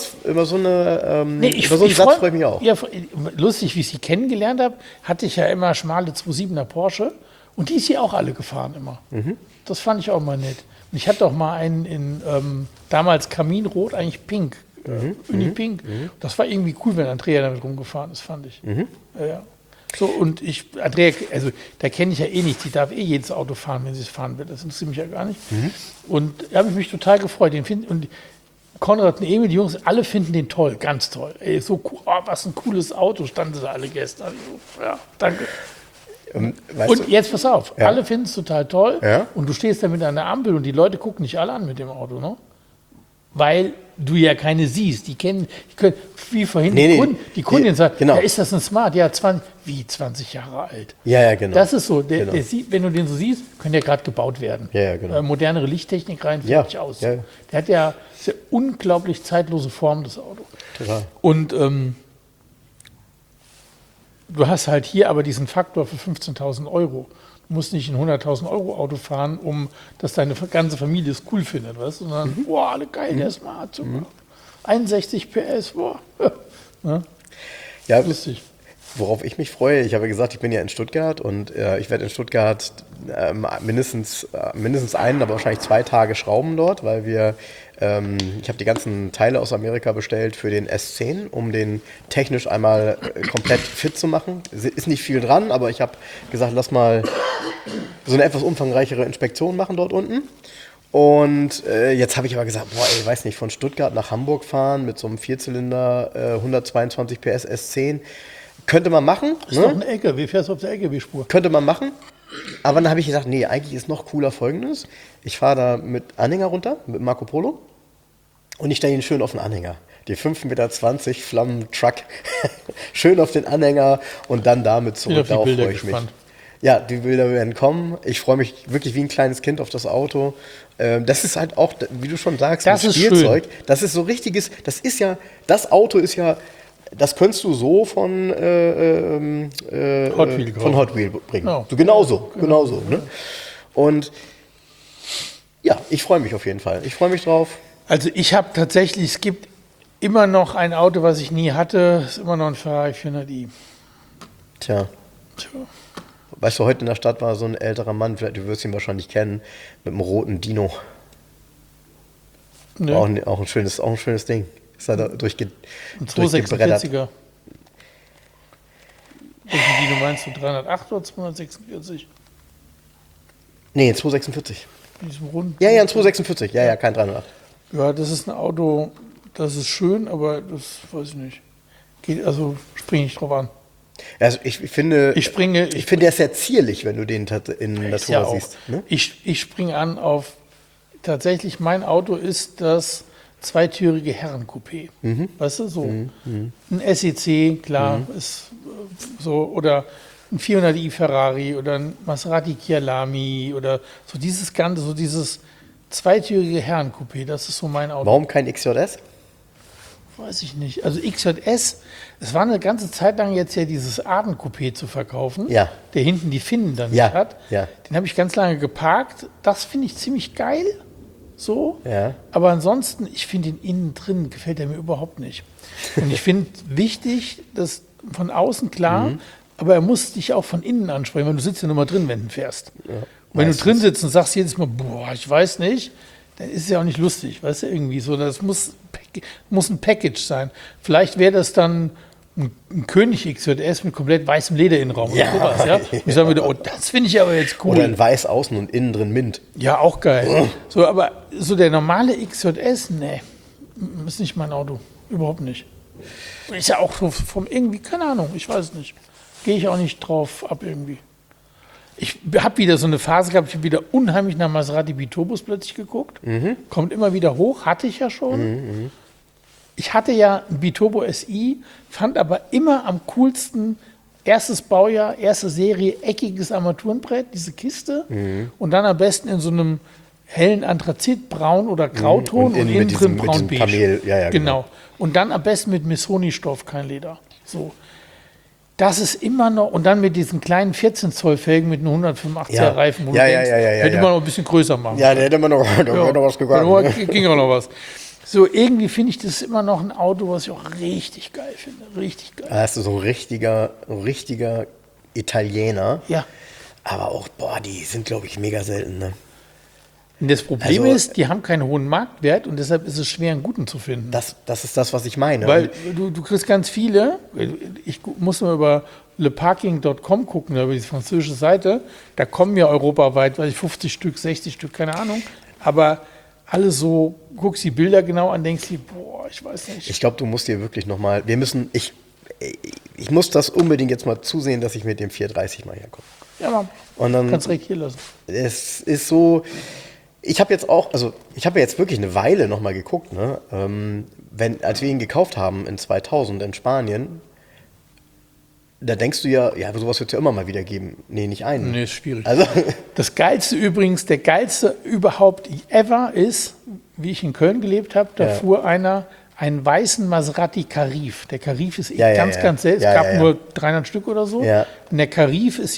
Satz freue ich mich auch. Ja, lustig, wie ich sie kennengelernt habe, hatte ich ja immer schmale 2.7er Porsche und die ist hier auch alle gefahren immer. Mhm. Das fand ich auch mal nett. Und ich hatte auch mal einen in damals Kaminrot, eigentlich pink, Uni-Pink. Das war irgendwie cool, wenn Andrea damit rumgefahren ist, fand ich. Ja. So, und Andrea, also da kenne ich ja eh nichts, die darf jedes Auto fahren, wenn sie es fahren will, das interessiert mich ja gar nicht. Und da habe ich mich total gefreut. Und Konrad und Emil, die Jungs, alle finden den toll, ganz toll. Ey, so cool, was ein cooles Auto, standen sie alle gestern. Ja, danke. Und jetzt pass auf, alle finden es total toll und du stehst da mit an der Ampel und die Leute gucken dich alle an mit dem Auto, ne? weil du ja keine siehst. Die können, wie vorhin Nee, die Kundin sagt, genau. ja, ist das ein Smart? Ja, 20 Jahre alt. Ja, genau. Das ist so, Genau. der sieht, wenn du den so siehst, können der gerade gebaut werden. Ja, genau. Modernere Lichttechnik rein, Ja, fertig aus. ja. Der hat ja sehr unglaublich zeitlose Form, das Auto. Total. Und du hast halt hier aber diesen Faktor für 15.000 Euro. Du musst nicht ein 100.000 Euro Auto fahren, dass deine ganze Familie es cool findet, weißt du? Sondern, boah, alle geil, der Smart, super. 61 PS, boah. Ja, Ja, lustig. worauf ich mich freue, ich habe gesagt, ich bin ja in Stuttgart und ich werde in Stuttgart mindestens einen, aber wahrscheinlich 2 Tage schrauben dort, weil ich habe die ganzen Teile aus Amerika bestellt für den S10, um den technisch einmal komplett fit zu machen. Ist nicht viel dran, aber ich habe gesagt, lass mal so eine etwas umfangreichere Inspektion machen dort unten. Und jetzt habe ich aber gesagt, boah, ey, weiß nicht, von Stuttgart nach Hamburg fahren mit so einem Vierzylinder 122 PS S10, könnte man machen. Das ist doch ein LKW, fährst du auf der LKW-Spur. Könnte man machen. Aber dann habe ich gesagt, nee, eigentlich ist noch cooler Folgendes. Ich fahre da mit Anhänger runter, mit Marco Polo. Und ich stelle ihn schön auf den Anhänger. Die 5,20 Meter Flammen-Truck. Schön auf den Anhänger und dann damit zurück. Bin auf die Darauf Bilder freue ich mich. gespannt. Ja, die Bilder werden kommen. Ich freue mich wirklich wie ein kleines Kind auf das Auto. Das ist halt auch, wie du schon sagst, Das ein ist Spielzeug. Das ist so richtiges, das Auto ist ja, das könntest du so von Hot Wheel bringen. Ja. So, genauso. Ne? Und ja, ich freue mich auf jeden Fall. Ich freue mich drauf. Also ich habe tatsächlich, es gibt immer noch ein Auto, was ich nie hatte, ist immer noch ein Ferrari 400i. Tja. Weißt du, heute in der Stadt war so ein älterer Mann, du wirst ihn wahrscheinlich kennen, mit einem roten Dino. Ne? Auch ein schönes Ding. Ist da Ein durchgebreddert. 246er. Welchen Dino meinst du, 308 oder 246? Nee, 246. In diesem runden. Ja, ein 246. Ja, kein 308. Ja, das ist ein Auto, das ist schön, aber das weiß ich nicht. Springe ich drauf an. Also ich finde, Ich finde der ist sehr zierlich, wenn du den in Natura ja auch. siehst. Ne? Ich springe an auf, tatsächlich mein Auto ist das zweitürige Herrencoupé. Weißt du, so ein SEC, klar, ist so, oder ein 400i Ferrari oder ein Maserati Chialami oder so dieses Ganze, so dieses zweitürige Herrencoupé, das ist so mein Auto. Warum kein XJS? Weiß ich nicht. Also XJS, es war eine ganze Zeit lang jetzt ja dieses Arden-Coupé zu verkaufen, Ja. der hinten die Finnen dann Ja, nicht hat. ja. Den habe ich ganz lange geparkt. Das finde ich ziemlich geil, so. Ja. Aber ansonsten, ich finde ihn innen drin, gefällt er mir überhaupt nicht. Und ich finde wichtig, dass von außen klar, aber er muss dich auch von innen ansprechen, weil du sitzt ja nur mal drin, wenn du fährst. Ja, Und wenn meistens. du drin sitzt und sagst jedes Mal, boah, ich weiß nicht, dann ist es ja auch nicht lustig, weißt du, irgendwie so. Das muss ein Package sein. Vielleicht wäre das dann ein König XJS mit komplett weißem Lederinnenraum Ja. oder sowas, ja. Und ich sage wieder, oh, das finde ich aber jetzt cool. Oder in weiß außen und innen drin Mint. Ja, auch geil. So, aber so der normale XJS, nee, ist nicht mein Auto. Überhaupt nicht. Ist ja auch so vom irgendwie, keine Ahnung, ich weiß nicht. Gehe ich auch nicht drauf ab irgendwie. Ich habe wieder so eine Phase gehabt, ich habe wieder unheimlich nach Maserati Biturbos plötzlich geguckt. Kommt immer wieder hoch, hatte ich ja schon. Ich hatte ja ein Biturbo SI, fand aber immer am coolsten erstes Baujahr, erste Serie, eckiges Armaturenbrett, diese Kiste. Und dann am besten in so einem hellen Anthrazitbraun oder Grauton und innen innen mit drin diesem braun-beige. Kamel, ja, genau. Und dann am besten mit Missoni-Stoff, kein Leder. So. Das ist immer noch, und dann mit diesen kleinen 14 Zoll Felgen mit einem 185er Ja. Reifen, wo Ja, du ja, denkst, ja, hätte ja. man noch ein bisschen größer machen. Ja, da hätte man noch, wäre noch was gegangen. Ja, ging auch noch was. So, irgendwie finde ich das immer noch ein Auto, was ich auch richtig geil finde. Richtig geil. Da hast du so ein richtiger Italiener. Ja. Aber auch, boah, die sind, glaube ich, mega selten. Ne? Und das Problem Also- ist, die haben keinen hohen Marktwert und deshalb ist es schwer, einen guten zu finden. Das ist das, was ich meine. Weil du kriegst ganz viele, ich muss mal über leparking.com gucken, über die französische Seite, da kommen ja europaweit, weiß ich, 50 Stück, 60 Stück, keine Ahnung, aber alle so, guckst die Bilder genau an, denkst dir, boah, ich weiß nicht. Ich glaube, du musst dir wirklich nochmal, ich muss das unbedingt jetzt mal zusehen, dass ich mit dem 430 mal herkomme. Ja, Mann, Und dann, kannst direkt hier lassen. es ist so, Ich habe jetzt auch, also ich habe jetzt wirklich eine Weile nochmal geguckt, ne? Als wir ihn gekauft haben in 2000 in Spanien, da denkst du ja, sowas wird es ja immer mal wieder geben. Nee, nicht einen. Nee, ist schwierig. Also, Das Geilste übrigens, der Geilste überhaupt ever ist, wie ich in Köln gelebt habe, da fuhr einer einen weißen Maserati Carif. Der Carif ist ganz selten. Es gab nur 300 Stück oder so. Ja. Und der Carif ist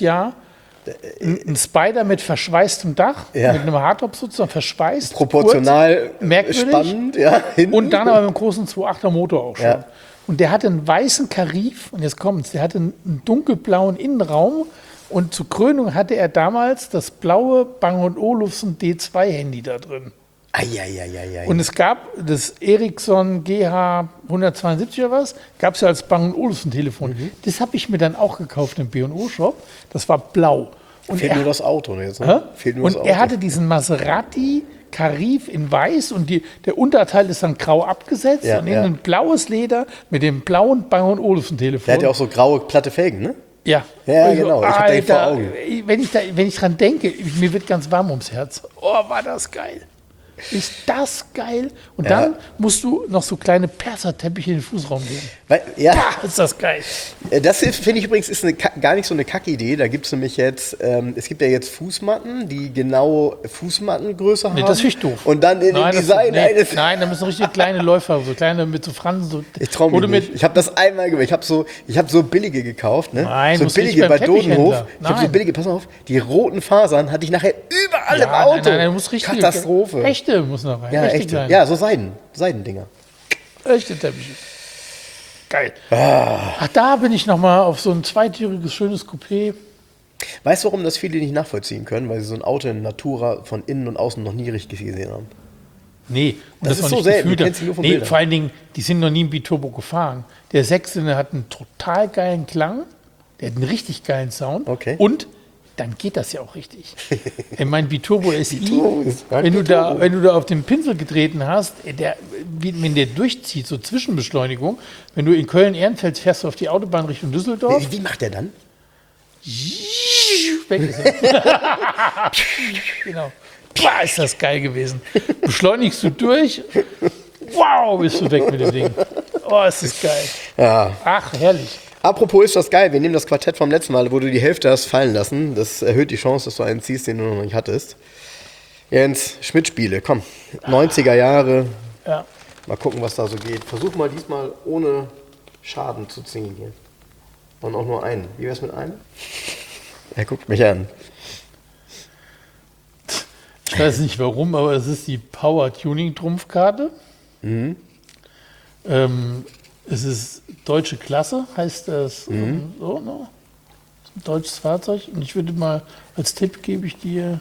ein Spider mit verschweißtem Dach, mit einem Hardtop sozusagen verschweißt. proportional kurz, merkwürdig. spannend. Ja, hinten. Und dann aber mit einem großen 2.8er Motor auch schon. Ja. Und der hatte einen weißen Carif, und jetzt kommt's, der hatte einen dunkelblauen Innenraum, und zur Krönung hatte er damals das blaue Bang & Olufsen D2-Handy da drin. Eieieiei. Und es gab das Ericsson GH 172 oder was, gab es ja als Bang & Olufsen-Telefon. Das habe ich mir dann auch gekauft im B&O-Shop. Das war blau. Und Fehlt nur das Auto jetzt. Ne? Fehlt nur das Auto. Er hatte diesen Maserati Carif in weiß, und der Unterteil ist dann grau abgesetzt und innen ein blaues Leder mit dem blauen Bang & Olufsen-Telefon. Der hat ja auch so graue, platte Felgen, ne? Ja, Ja, genau. Ich hab den vor Augen. Wenn ich dran denke, mir wird ganz warm ums Herz. Oh, war das geil. Ist das geil? Und dann musst du noch so kleine Perserteppiche in den Fußraum geben. Ist das geil. Das finde ich übrigens ist gar nicht so eine Kackidee. Da gibt es nämlich jetzt, es gibt ja jetzt Fußmatten, die genau Fußmattengröße haben. Nee, das finde ich doof. Und dann in dem Design eines... Nein, da müssen richtig kleine Läufer, so kleine mit so Fransen. So, ich traue mich nicht. Ich habe das einmal gemacht. Ich habe so billige gekauft. Ne? Nein, so billige bei Dodenhof. Ich habe so Nein. billige, pass mal auf, die roten Fasern hatte ich nachher überall im Auto. Nein, du musst richtig. Katastrophe. Echte muss noch rein. Ja, Echte echte. kleine. Ja, so Seidendinger. Echte Teppiche. Geil. Ach, da bin ich noch mal auf so ein zweitüriges, schönes Coupé. Weißt du, warum das viele nicht nachvollziehen können? Weil sie so ein Auto in Natura von innen und außen noch nie richtig gesehen haben. Nee, und Das ist noch so nicht selten, gefühlt du haben. kennst sie nur von Nee, Bildern. vor allen Dingen, die sind noch nie ein Biturbo gefahren. Der Sechszylinder hat einen total geilen Klang, der hat einen richtig geilen Sound. Okay. Und dann geht das ja auch richtig. Mein Biturbo SI, Biturbo ist ein wenn du Biturbo. da auf den Pinsel getreten hast, wenn der durchzieht, so Zwischenbeschleunigung, wenn du in Köln-Ehrenfeld fährst, auf die Autobahn Richtung Düsseldorf, Wie macht der dann? weg ist er. Genau. Boah, ist das geil gewesen. Beschleunigst du durch, wow, bist du weg mit dem Ding. Oh, ist das geil. Ja. Ach, herrlich. Apropos ist das geil, wir nehmen das Quartett vom letzten Mal, wo du die Hälfte hast fallen lassen. Das erhöht die Chance, dass du einen ziehst, den du noch nicht hattest. Jens, Schmidt-Spiele, komm. 90er Jahre. Ja. Mal gucken, was da so geht. Versuch mal diesmal ohne Schaden zu ziehen hier. Und auch nur einen. Wie wär's mit einem? Er guckt mich an. Ich weiß nicht warum, aber es ist die Power Tuning Trumpfkarte. Es ist deutsche Klasse, heißt das. So, ne? Das ist ein deutsches Fahrzeug. Und ich würde mal, als Tipp gebe ich dir.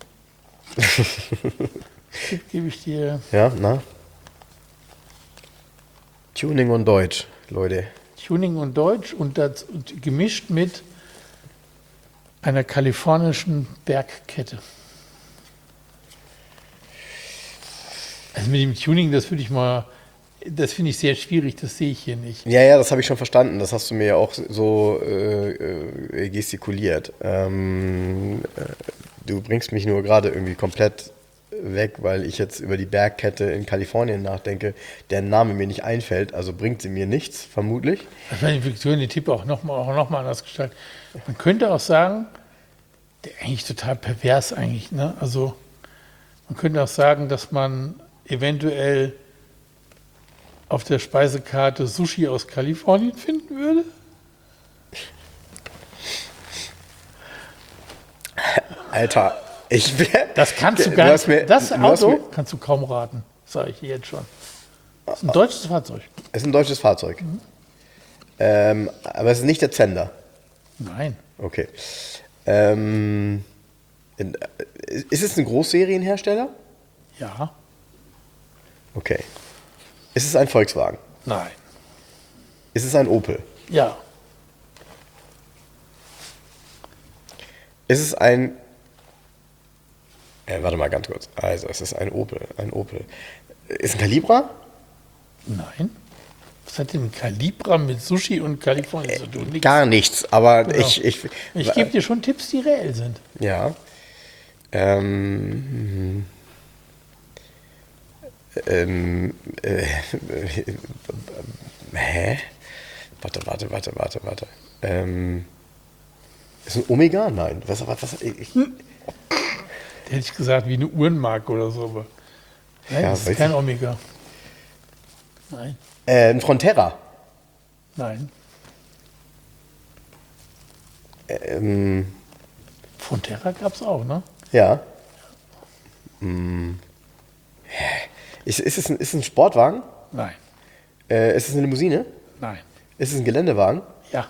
Ja, na? Tuning und Deutsch, Leute. Tuning und Deutsch und gemischt mit einer kalifornischen Bergkette. Also mit dem Tuning, das finde ich sehr schwierig, das sehe ich hier nicht. Ja, das habe ich schon verstanden. Das hast du mir ja auch so gestikuliert. Du bringst mich nur gerade irgendwie komplett weg, weil ich jetzt über die Bergkette in Kalifornien nachdenke, deren Name mir nicht einfällt. Also bringt sie mir nichts, vermutlich. Ich meine, wir können den Tipp auch noch mal anders gestalten. Man könnte auch sagen, der eigentlich total pervers eigentlich, ne? Also man könnte auch sagen, dass man eventuell auf der Speisekarte Sushi aus Kalifornien finden würde. Alter, Das kannst du gar nicht. Das Auto kannst du kaum raten, sage ich dir jetzt schon. Das ist ein deutsches Fahrzeug. Es ist ein deutsches Fahrzeug. Aber es ist nicht der Zender. Nein. Okay. Ist es ein Großserienhersteller? Ja. Okay. Ist es ein Volkswagen? Nein. Ist es ein Opel? Ja. Ist es ein... warte mal ganz kurz. Also, es ist ein Opel. Ist ein Calibra? Nein. Was hat denn Calibra mit Sushi und Kalifornien zu tun? Nichts. Gar nichts, aber Genau. ich Ich gebe dir schon Tipps, die reell sind. ja. Hä? Warte. Ist ein Omega? Nein. Was Hätte ich gesagt, wie eine Uhrenmarke oder so. Aber nein, Ja, das weiß ist kein ich. Omega. Nein, ein Frontera. nein. Frontera gab es auch, ne? Ja. Ist es ein Sportwagen? Nein, Ist es eine Limousine? nein. Ist es ein Geländewagen? Ja,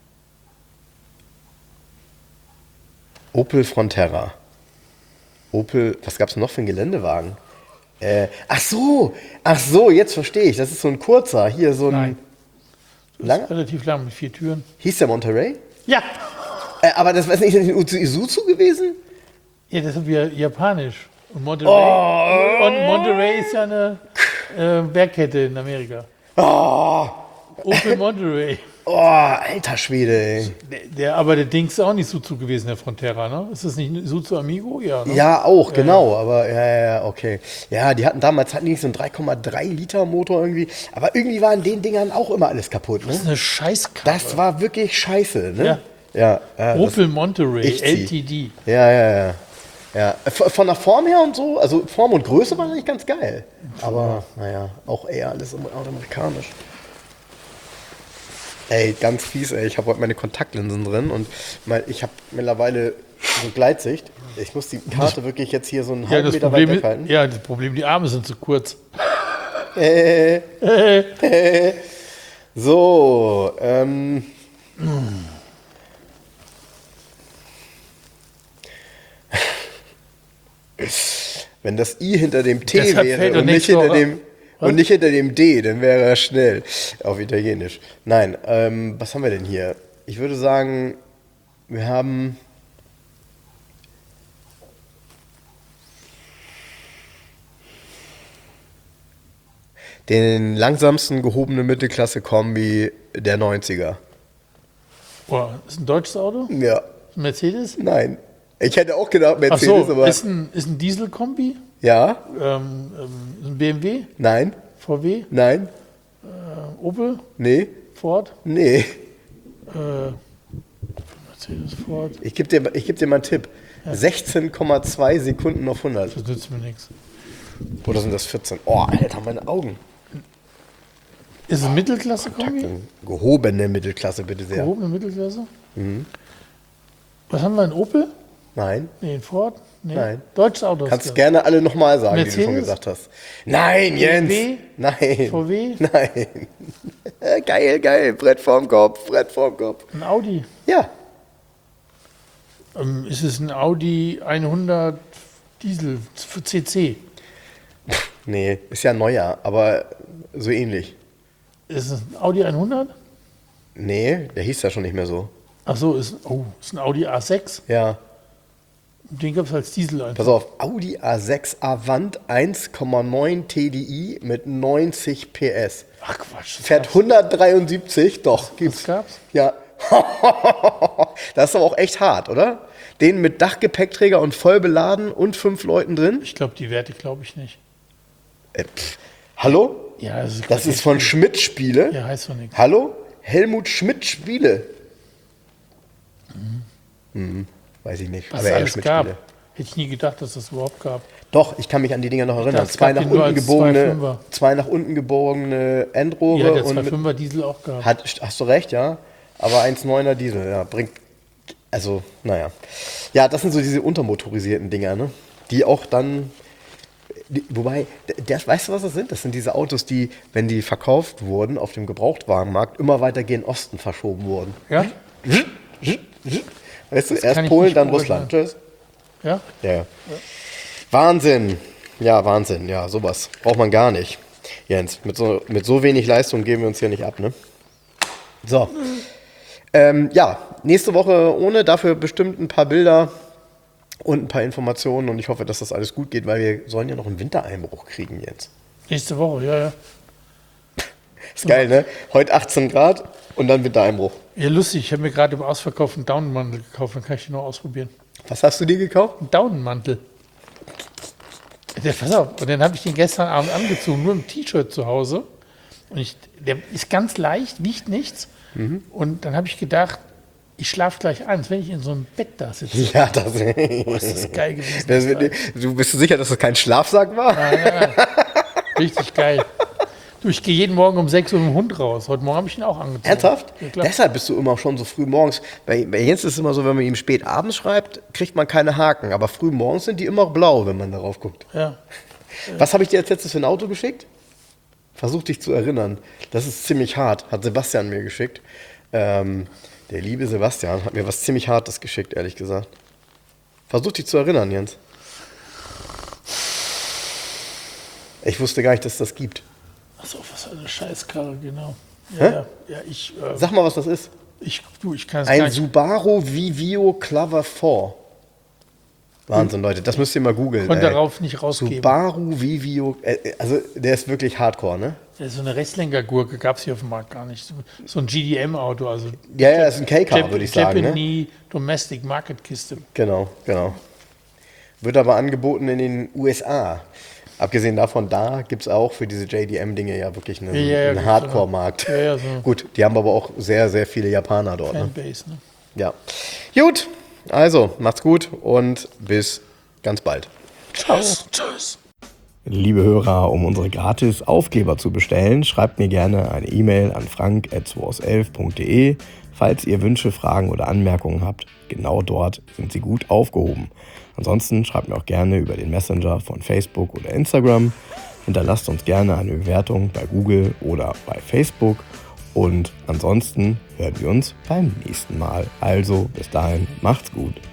Opel Frontera. Opel, was gab es noch für einen Geländewagen? Ach so, jetzt verstehe ich. Das ist so ein kurzer. Hier so ein. nein. Langer? Relativ lang mit 4 Türen. Hieß der Monterey? Ja! Aber das war nicht ein Isuzu gewesen? Ja, das ist ja japanisch. Und Monterey ist ja eine Bergkette in Amerika. Opel Monterey. Alter Schwede, ey. Aber der Ding ist auch nicht Isuzu gewesen, der Frontera, ne? Ist das nicht ein Isuzu Amigo? Ja, ne? Ja, auch, genau. Aber ja, okay. Ja, die hatten nicht so einen 3,3 Liter Motor irgendwie. Aber irgendwie war an den Dingern auch immer alles kaputt, Das ist ne? eine Scheißkarre. Das war wirklich scheiße, ne? Ja. Ja, Opel Monterey, ich zieh. LTD. Ja. Von der Form her und so, also Form und Größe war eigentlich ganz geil. Aber naja, auch eher alles amerikanisch. Ey, ganz fies, ey. Ich habe heute meine Kontaktlinsen drin und ich habe mittlerweile so Gleitsicht. Ich muss die Karte wirklich jetzt hier so einen halben Meter weit weghalten. Das Problem, die Arme sind zu kurz. So, wenn das I hinter dem T Deshalb fällt wäre doch und nicht, nichts hinter so, dem, und nicht hinter dem D, dann wäre er schnell auf Italienisch. Nein, was haben wir denn hier? Ich würde sagen, wir haben den langsamsten gehobene Mittelklasse-Kombi der 90er. Boah, ist ein deutsches Auto? Ja, Ein Mercedes? nein. Ich hätte auch gedacht Ach Mercedes, so, aber ist ein Dieselkombi? ja, Ein BMW? nein, VW? nein, Opel? nee, Ford? nee. Mercedes, Ford? Ich geb dir mal einen Tipp. 16,2 Sekunden auf 100. Das nützt mir nichts. Oder sind das 14? Oh, Alter, meine Augen. Ist es ein Mittelklasse-Kombi? Gehobene Mittelklasse, bitte sehr. Gehobene Mittelklasse? Was haben wir, ein Opel? Nein, Nee, ein Ford? Nee. Nein. Deutsches Auto. kannst du gerne alle nochmal sagen, die du Mercedes? schon gesagt hast. Nein, Jens. BMW? Nein. VW? Nein. Geil. Brett vorm Kopf. Ein Audi. Ja. Ist es ein Audi 100 Diesel für CC? Nee, ist ja neuer, aber so ähnlich. Ist es ein Audi 100? Nee, der hieß ja schon nicht mehr so. Ach so, ist ein Audi A6. Ja. Den gab es als Diesel einfach. Pass auf, Audi A6 Avant 1,9 TDI mit 90 PS. Ach Quatsch. das Fährt gab's. 173, doch, gibt's. Das gab's? Ja. Das ist aber auch echt hart, oder? Den mit Dachgepäckträger und voll beladen und 5 Leuten drin. Ich glaube, die Werte glaube ich nicht. Hallo? Ja, Das ist von Schmidt Spiele. Ja, heißt doch nichts. Hallo? Helmut Schmidt Spiele. Weiß ich nicht. Was aber es eher alles Schmidt gab. Spiele. Hätte ich nie gedacht, dass das überhaupt gab. Doch, ich kann mich an die Dinger noch erinnern. dachte, es gab den nur als 2,5er. Zwei nach unten gebogene Endrohre. Ja, der und mit, 2,5er Diesel auch gab. hast du recht, ja. Aber 1,9er Diesel, ja, bringt. Also, naja. Ja, das sind so diese untermotorisierten Dinger, ne? Die auch dann. Wobei, weißt du, was das sind? Das sind diese Autos, die, wenn die verkauft wurden auf dem Gebrauchtwagenmarkt, immer weiter gen Osten verschoben wurden. Ja? Weißt du, kann erst ich Polen, nicht dann beurteilen. Russland. Tschüss. Ja? Ja. Wahnsinn. Ja, Wahnsinn. Ja, sowas braucht man gar nicht. Jens, mit so wenig Leistung geben wir uns hier nicht ab, ne? So. Ja, nächste Woche ohne, dafür bestimmt ein paar Bilder und ein paar Informationen und ich hoffe, dass das alles gut geht, weil wir sollen ja noch einen Wintereinbruch kriegen, Jens. Nächste Woche, ja. Ist geil, ne? Heute 18 Grad und dann Wintereinbruch. Ja, lustig. Ich habe mir gerade im Ausverkauf einen Daunenmantel gekauft. Dann kann ich den noch ausprobieren. Was hast du dir gekauft? Ein Daunenmantel. Pass auf, und dann habe ich den gestern Abend angezogen, nur im T-Shirt zu Hause. Und der ist ganz leicht, wiegt nichts. Und dann habe ich gedacht, ich schlafe gleich ein, wenn ich in so einem Bett da sitze. Ja, das ist geil gewesen. Du bist du sicher, dass das kein Schlafsack war? Nein. Richtig geil. Du, ich gehe jeden Morgen um 6 Uhr mit dem Hund raus. Heute Morgen habe ich ihn auch angezogen. Ernsthaft? Ja, klar. Deshalb bist du immer schon so früh morgens. Bei Jens ist es immer so, wenn man ihm spät abends schreibt, kriegt man keine Haken. Aber früh morgens sind die immer blau, wenn man darauf guckt. Ja. Was habe ich dir als letztes für ein Auto geschickt? Versuch dich zu erinnern. Das ist ziemlich hart. Hat Sebastian mir geschickt. Der liebe Sebastian hat mir was ziemlich Hartes geschickt, ehrlich gesagt. Versuch dich zu erinnern, Jens. Ich wusste gar nicht, dass es das gibt. Achso, was für eine Scheißkarre, genau. Ja, ich Sag mal, was das ist. ich kann es gar Ein nicht. Subaru Vivio Clover 4. Wahnsinn, Leute. Das müsst ihr mal googeln. Konnte darauf nicht rausgeben. Subaru Vivio. Also, der ist wirklich hardcore, ne? Ja, so eine Rechtslenkergurke gab es hier auf dem Markt gar nicht. So ein GDM-Auto, also Ja, ist ein K-Car, würde ich sagen. Ne? Japanese Domestic Market Kiste. Genau. Wird aber angeboten in den USA. Abgesehen davon, da gibt es auch für diese JDM-Dinge ja wirklich einen Hardcore-Markt. Ja, so Gut, die haben aber auch sehr, sehr viele Japaner dort. Ne? Fanbase, ne? Ja. Gut, also macht's gut und bis ganz bald. Tschüss. Liebe Hörer, um unsere gratis Aufkleber zu bestellen, schreibt mir gerne eine E-Mail an frank@2aus11.de. Falls ihr Wünsche, Fragen oder Anmerkungen habt, genau dort sind sie gut aufgehoben. Ansonsten schreibt mir auch gerne über den Messenger von Facebook oder Instagram. Hinterlasst uns gerne eine Bewertung bei Google oder bei Facebook. Und ansonsten hören wir uns beim nächsten Mal. Also bis dahin, macht's gut.